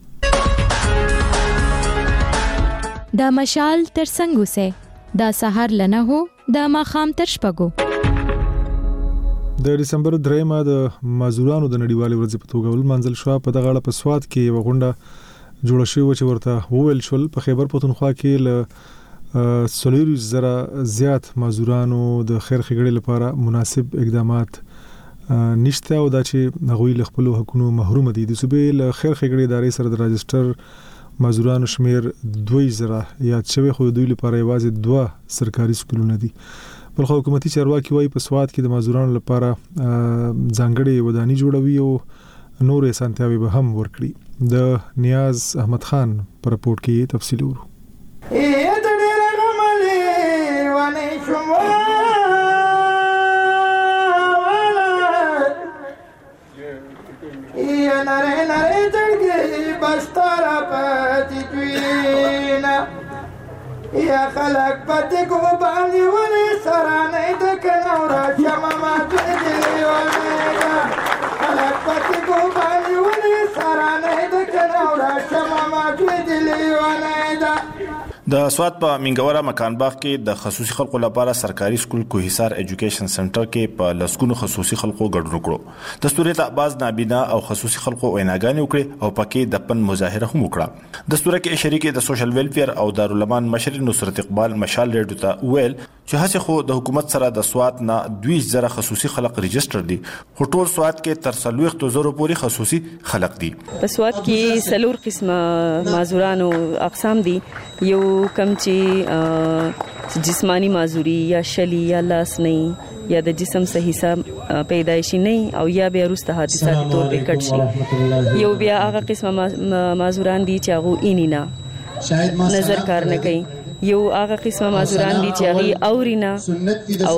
دا مشال تر څنګه سه دا سحر لنه هو دا ماخام تر شپګو. د دسمبر درېمه د مازورانو د نړیوالې ورځې په توګه ول منځل شو په دغه اړه په سواد کې یو غونډه جوړه شوې چې ورته وویل شول په خیبر پښتونخوا کې ل سولوري زره زیات مازورانو د خیر خګړې لپاره مناسب اقدامات نشته او دا چې هغوی له خپل حقوقو محروم دي. د صوبې له خیر خګړې ادارې سره د راجستر مازورانو شمیر دوه زره یاد شوی خو دوی لپاره یوازې دوه سرکاري سکولونه دي. بل خو حکومتي چارواکي وايي په سواد کې د مازورانو لپاره ځانګړي ودانۍ جوړوي او نور اسانتیاوي به هم ورکړي. د نیاز احمد خان پر رپورت کې تفصیل ورو. یا نره نره جړګي بستر پاتې دوینا یا خلق پاتې کو باندې ولې سرانه د کناورا چما ما دې ونه خلق پاتې کو باندې ولې سرانه د کناورا چما ما دې ونه د سواد په منګورا مکان باغ کې د خصوصي خلکو لپاره سرکاري سکول کوهیسار ایجوکیشن سنټر کې په لسکونو خصوصي خلکو ګډون وکړو. دستوري ته باز نابینا او خصوصي خلکو ویناګانې وکړي او پکې د پن مظاهره هم وکړه. دستور کې شریک د سوشل ویلفیر او دارالمان مشر نصرت اقبال مشال ریډیو ته ویل چې هڅه خو د حکومت سره د سواد نه دوه زره خصوصي خلک ريجستره دي خو ټول سواد کې تر څلوېښت زره پورې خصوصي خلک دي. په سواد کې سلور قسمه معذورانو اقسام دي. یو کم چې جسمانی معذوری یا شلی یا لاس نه یا د جسم صحیح حصہ پیدایشي نه او یا بیا وروسته حادثاتي تور په کټ شي. یو بیا هغه قسمه معذوران دي چې هغه اینینا نظر کار نه کوي. یو هغه قسمه معذوران دي چې هغه اورینا او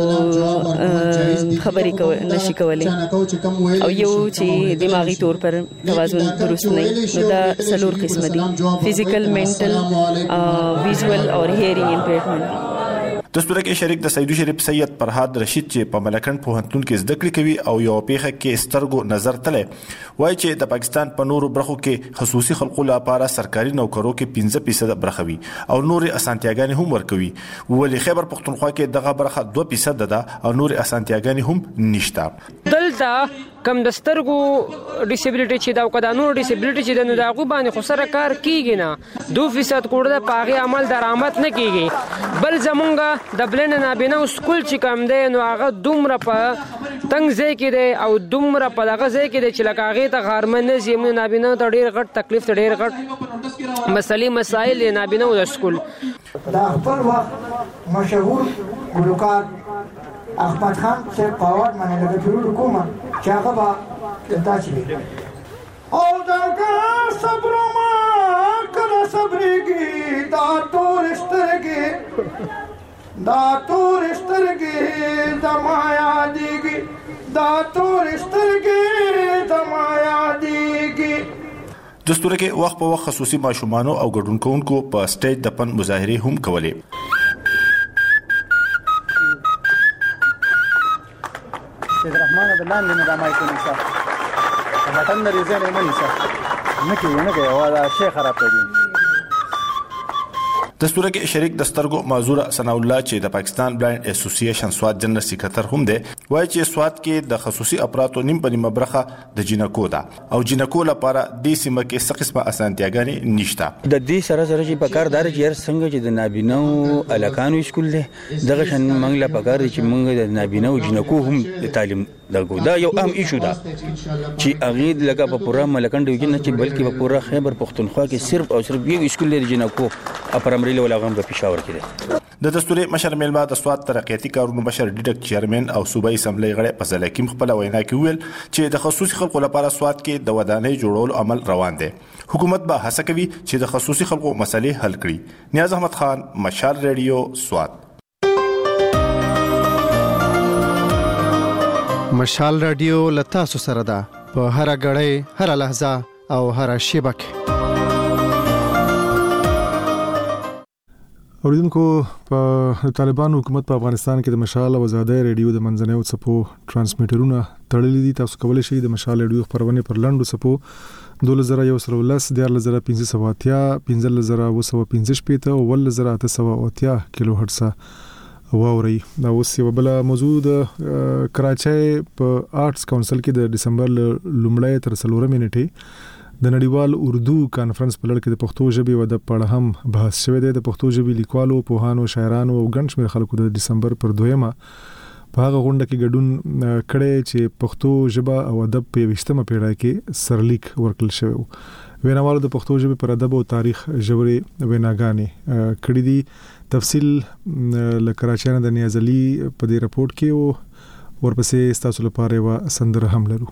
خبرې کول نشي کولای او یو چې دماغي تور پر توازن درست نه نو دا سلور قسم دي فزیکل منټل ویژوال او هیرینګ امپیرمنٹ. دستور کې شریک د سیدو شریف سید فرهاد رشید چې په ملکن پوهنتون کې زده کړې کوي او یو پیخه کې سترګو نظر تله وایي چې د پاکستان په نورو برخو کې خصوصي خلکو لپاره سرکاري نوکرو کې پنځه فیصد برخه وي او نور اسانتیاګانې هم ورکوي ولې خیبر پښتونخوا کې دغه برخه دوه فیصد ده او نور اسانتیاګانې هم نشته. دلته کم د سترګو ډیسیبلیټی چې دا کدا نور ډیسیبلیټی چې د نو باندې خو سره کار کیږي نه دوه فیصد کوړه د پاغي عمل درآمد نه کیږي. بل زمونږه د بلنه نابینا سکول چې کم دی نو هغه دومره په تنگ ځای کې دی او دومره په دغه ځای کې دی چې لکه هغې ته غارمه نه ځي موږ نابینه ته ډېر غټ تکلیف ته ډېر غټ مسلې مسایل یې نابینه د سکول دا خپل وخت مشهور ګلوکار احمد خان صاحب په اواز باندې لکه پیرود کومه چې هغه به داسې وي او دغه صبرما کله صبرېږي دا تور سترګې دا تور سترګې زما یادېږي دا تور سترګې زما یادېږي دستوره کې وخت په وخت خصوصي ماشومانو او ګډون کوونکو په سټیج د پن مظاهرې هم کولې. سید رحمان د لاندې نه د مایکونو څخه وطن د ریزه نه مني څخه نه کې نه کې او دا شی خراب کړي. دستوره کې شریک د سترګو معذور ثنا الله چې د پاکستان بلایند اسوسییشن سواد جنرال سیکریټر هم دی وایي چې سواد کې د خصوصي افرادو نیم په نیمه برخه د جنکو ده او جنکو لپاره د سیمه کې څه قسمه اسانتیاګانې نشته. د دې سره سره چې په کار دار چې څنګه چې د نابینو الکانو سکول دی دغه شان موږ لا په کار چې موږ د نابینو جنکو هم تعلیم درکو دا یو اهم ایشو ده چې هغه لکه په پوره ملکند کې نه چې بلکې په پوره خیبر پختونخوا کې صرف او صرف یو سکول لري جنکو اپرامري ولا غم په پېښور کې د دستوري مشر میلمه د سواد ترقیاتي کارونو مشر ډیډک چیرمن او صوبایي اسمبلی غړي په ځلکیم خپل وینا کې ویل چې د خصوصي خلکو لپاره سواد کې د ودانۍ جوړولو عمل روان دی. حکومت به هڅه کوي چې د خصوصي خلکو مسلې حل کړي. نیاز احمد خان، مشال ریډیو، سواد. مشال ریډیو لتا سو سره ده په هر غړې هر لحظه او هر شیبه کې. اوریدونکو په طالبانو حکومت په افغانستان کې د مشال او آزادۍ ریډیو د منځنیو څپو ترانسمیټرونه تړلي دي. تاسو کولی شئ د مشال ریډیو خبرونه پر لنډو څپو دوله زره یو سل ولس دیار لزره پنځه سوه اتیا پنځه لزره اوه سوه پنځه شپېته او ول لزره اته سوه اتیا کیلو هرتز واوري. دا اوس یو بل موضوع د کراچۍ په آرټس کونسل کې د دسمبر لومړۍ تر څلورمې نیټې د نړیوال اردو کانفرنس په لړ کې د پښتو ژبې او د پړه هم بحث شوی دی. د پښتو ژبې لیکوالو، پوهانو، شاعرانو او ګڼ شمېر خلکو د دسمبر پر دویمه په هغه غونډه کې ګډون کړی چې پښتو ژبه او ادب په یویشتمه پیړۍ کې سرلیک ورکړل شوی و. ویناوالو د پښتو ژبې پر ادب او تاریخ ژورې ویناګانې کړې دي. تفصیل له کراچۍ نه د نیاز علي په دې رپورټ کې او ورپسې ستاسو لپاره یوه سندره هم لرو.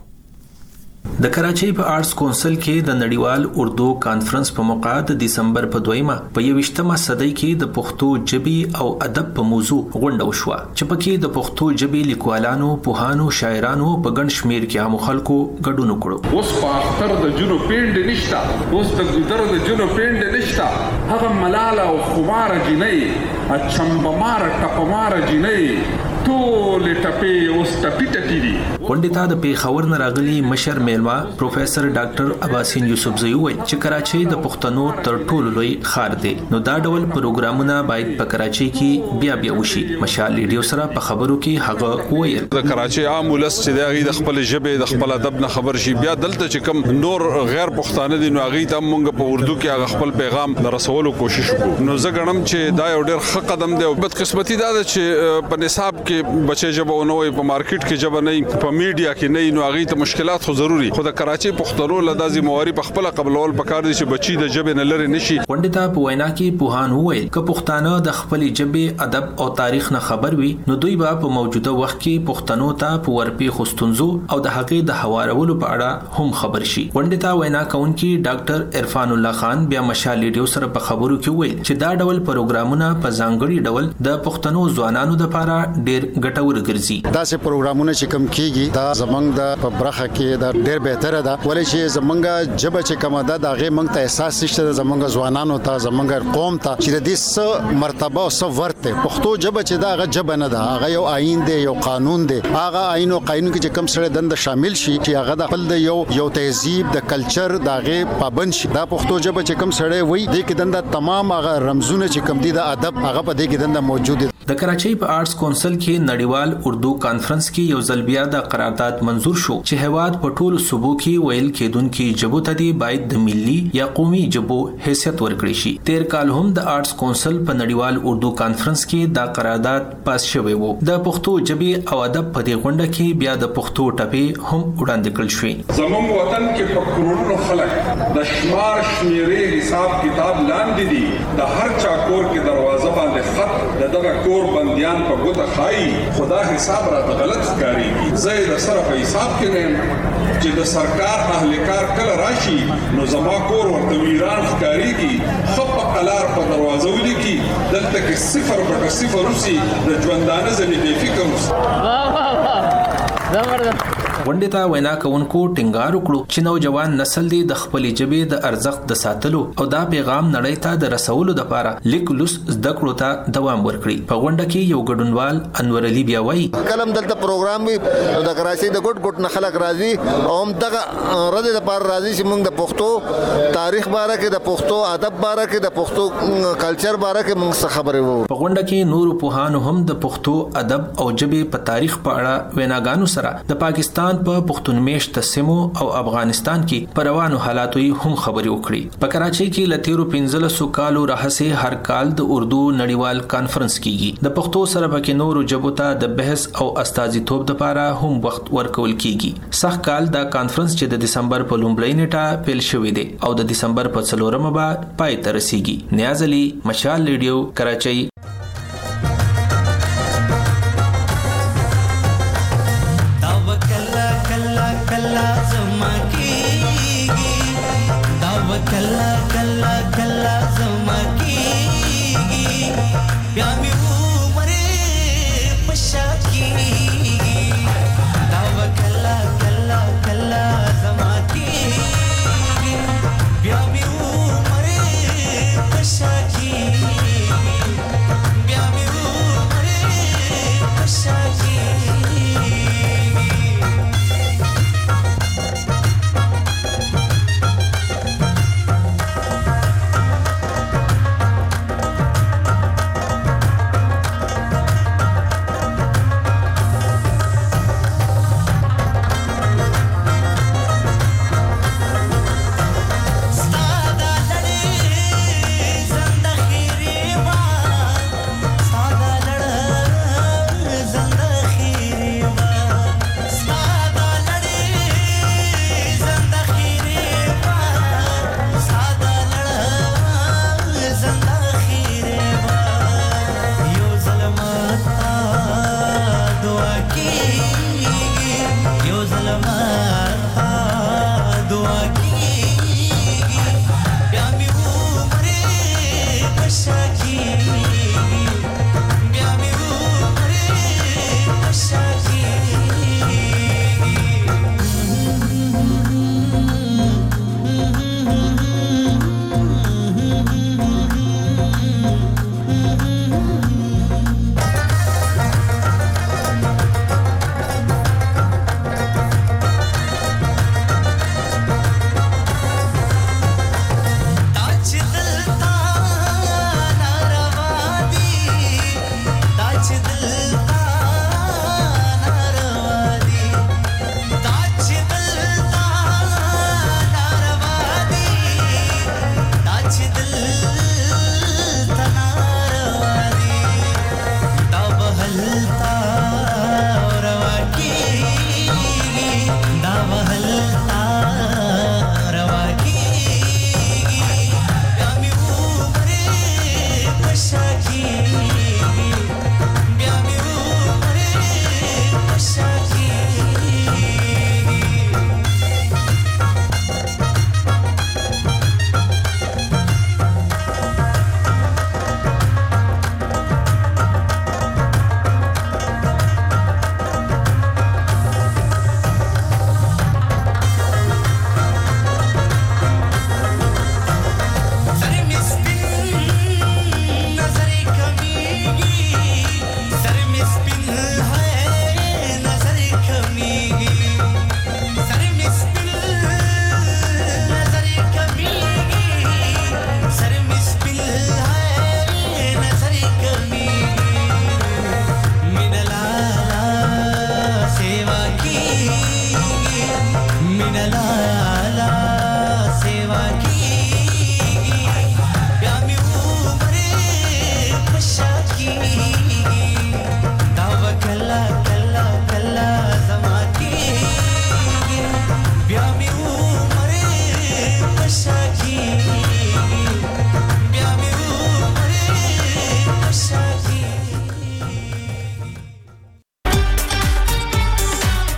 د کراچۍ په آرټس کونسل کې د نړیوال اردو کانفرنس په موقع د دسمبر په دویمه په یویشتمه صدۍ کې د پښتو ژبې او ادب په موضوع غونډه وشوه چې پکې د پښتو ژبې لیکوالانو، پوهانو، شاعرانو په ګڼ شمېر کې عامو خلکو ګډون وکړو. اوس په اختر د جنو پیند نشته، اوس د ګودر د جنو پیند نشته، هغه ملاله او خمار جنۍ اچمبمار ټپمار جنۍ ټول ټپې اوس ټپې ټپې دي. غونډې ته د پیښور نه راغلي مشر میلمه پروفیسور ډاکټر عباسین یوسفزئی وایي چې کراچۍ د پښتنو تر ټولو لوی ښار دی، نو دا ډول پروګرامونه باید په کراچۍ کې بیا بیا وشي. مشال ریډیو سره په خبرو کې هغه وایي د کراچۍ عام ولس چې د خپل ژبې د خپل ادب نه خبر شي، بیا دلته چې کم نور غیر پښتانه دي نو هغه ته موږ په اردو کې هغه خپل پیغام رسولو کوشش وکړو. نو زه ګڼم چې دا یو ډېر ښه قدم دی. او بدقسمتي دا ده چې په نصاب کې بچي ژبه نه وي، په مارکیټ کې ژبه نه وي، په میډیا کې نه وي، نو هغه ته مشکلات خو ضروري. خو د کراچۍ پښتنو لدازي مواري په خپل قبلول پکار دي چې بچي د ژبې نه لري نشي. غونډې ته په وینا کې پوهان وویل چې پښتانه د خپل ژبې، ادب او تاریخ نه خبر وي نو دوی به په موجوده وخت کې پښتنو ته په ورپی خستونزو او د هغې د هوارولو په اړه هم خبر شي. غونډې ته وینا کوونکی ډاکټر عرفان الله خان بیا مشال ریډیو سره په خبرو کې وویل چې دا ډول پروګرامونه په ځانګړي ډول د پښتنو ځوانانو لپاره ډېر ګټور ګرځي. دا سه پروګرامونه چې کوم کیږي دا زمنګ د په برخه کې دا ډېر بهتره ده، ولې چې زمنګ جبه چې کومه ده دا غي موږ ته احساس نشته زمنګ ځوانانو ته، زمنګ قوم ته چې د دې څه مرتبه او څه ورته پښتو جبه چې دا غ جبه نه ده، هغه یو آئین دی، یو قانون دی. هغه آئین او قانون کې چې کوم سره دند شامل شي چې هغه د خپل د یو یو تهذیب د کلچر دا غي پابند شي. دا پښتو جبه چې کوم سره وي د کې دند تمام هغه رمزونه چې کوم دي د ادب هغه هغه په دې کې دنده موجود دي. د کراچۍ په آرټس کونسل کې نړیوال اردو کانفرنس کې یو ځل بیا د قرارداد منزور شو چې هیواد په ټولو صوبو کې ویل کېدونکي ژبو ته دی باید د ملي یا قومي ژبو حیثیت ورکړي شي. تیر کال هم د آرټس کونسل په نړیوال اردو کانفرنس کې دا قرارداد پاس شوی وو. د پښتو ژبې او ادب په دې غونډه کې بیا د پښتو ټپې هم وړاندې کړل شوې. زموږ وطن کې په کروڑونو خلک د شمار شمیرې حساب کتاب لاندې دي. د هر چا کور کې دروازه باندې خط د دغه کور بندیان په ګوته خایي. خدا حساب را د غلط ښکارېږي. زه د سره په حساب کې نه چې د سرکار اهلکار کله راشي نو زما کور ورته ویران ښکارېږي. ښه په قلار په دروازه ولیکي دلته کې صفر بټه صفر وسي د ژوندانه ځنې بې فکر وسي. زبردست. غونډې ته وینا کوونکو ټینګار وکړو چې نوجوان نسل دی د خپلې ژبې د ارزښت د ساتلو او دا پیغام نړۍ ته د رسولو لپاره لیک لوس زده کړو ته دوام ورکړي. په غونډه کې یو ګډونوال انور علي بیا وایي کلم دلته پروګرام وي د کراچۍ د ګډ ګډ نه خلک راځي او هم دغه رد لپاره راځي چې موږ د پښتو تاریخ باره کې د پښتو ادب باره کې د پښتو کلچر باره کې موږ څه خبرې وو. په غونډه کې نورو پوهانو هم د پښتو ادب او ژبې په تاریخ په اړه ویناګانو سره د پاکستان په پښتون میشت سیمو او افغانستان کې پر روانو حالاتو هم خبرې وکړي. په کراچۍ کې لتیرو پنځلسو کالو راهسې هر کال د اردو نړیوال کانفرنس کیږي. د پښتو سره پکې نورو ژبو ته د بحث او استازیتوب لپاره هم وخت ورکول کیږي. سخت کال دا کانفرنس چې د دسمبر په لومړۍ نیټه پیل شوی دی او د دسمبر په څلورمه به پای ته رسیږي. نیاز علي، مشال ریډیو، کراچۍ.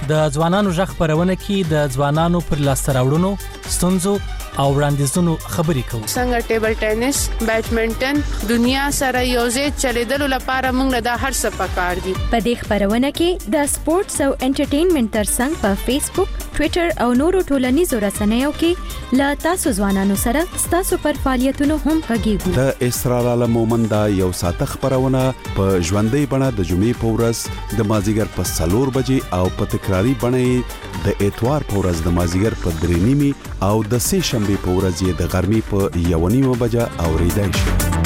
د ځوانانو ژغ خبرونه کې د ځوانانو پر لاسته راوړنو، ستونزو او وړاندیزونو خبرې کوو. څنګه ټیبل ټینس، بیډمنټن دنیا سره یوځای چلیدلو لپاره موږ د هر څه پکار دي. په دې خبرونه کې د سپورتس او انټرټینمنټ ترڅنګ په فیسبوک، ټوئیټر او نورو ټولنیزو رسنیو کې لا تاسو ځوانانو سره تاسو پر فعالیتونو هم غږیږو. د اسرار عالم مومند یو ساعت خبرونه په ژوندۍ بڼه د جمعې په ورځ د مازیګر په څلور بجې او په تکراری بڼه د اتوار په ورځ د مازیګر په درې نیمه او د سه شنبه په ورځ د غرمې په یو نیمه بجه اوریدای شي.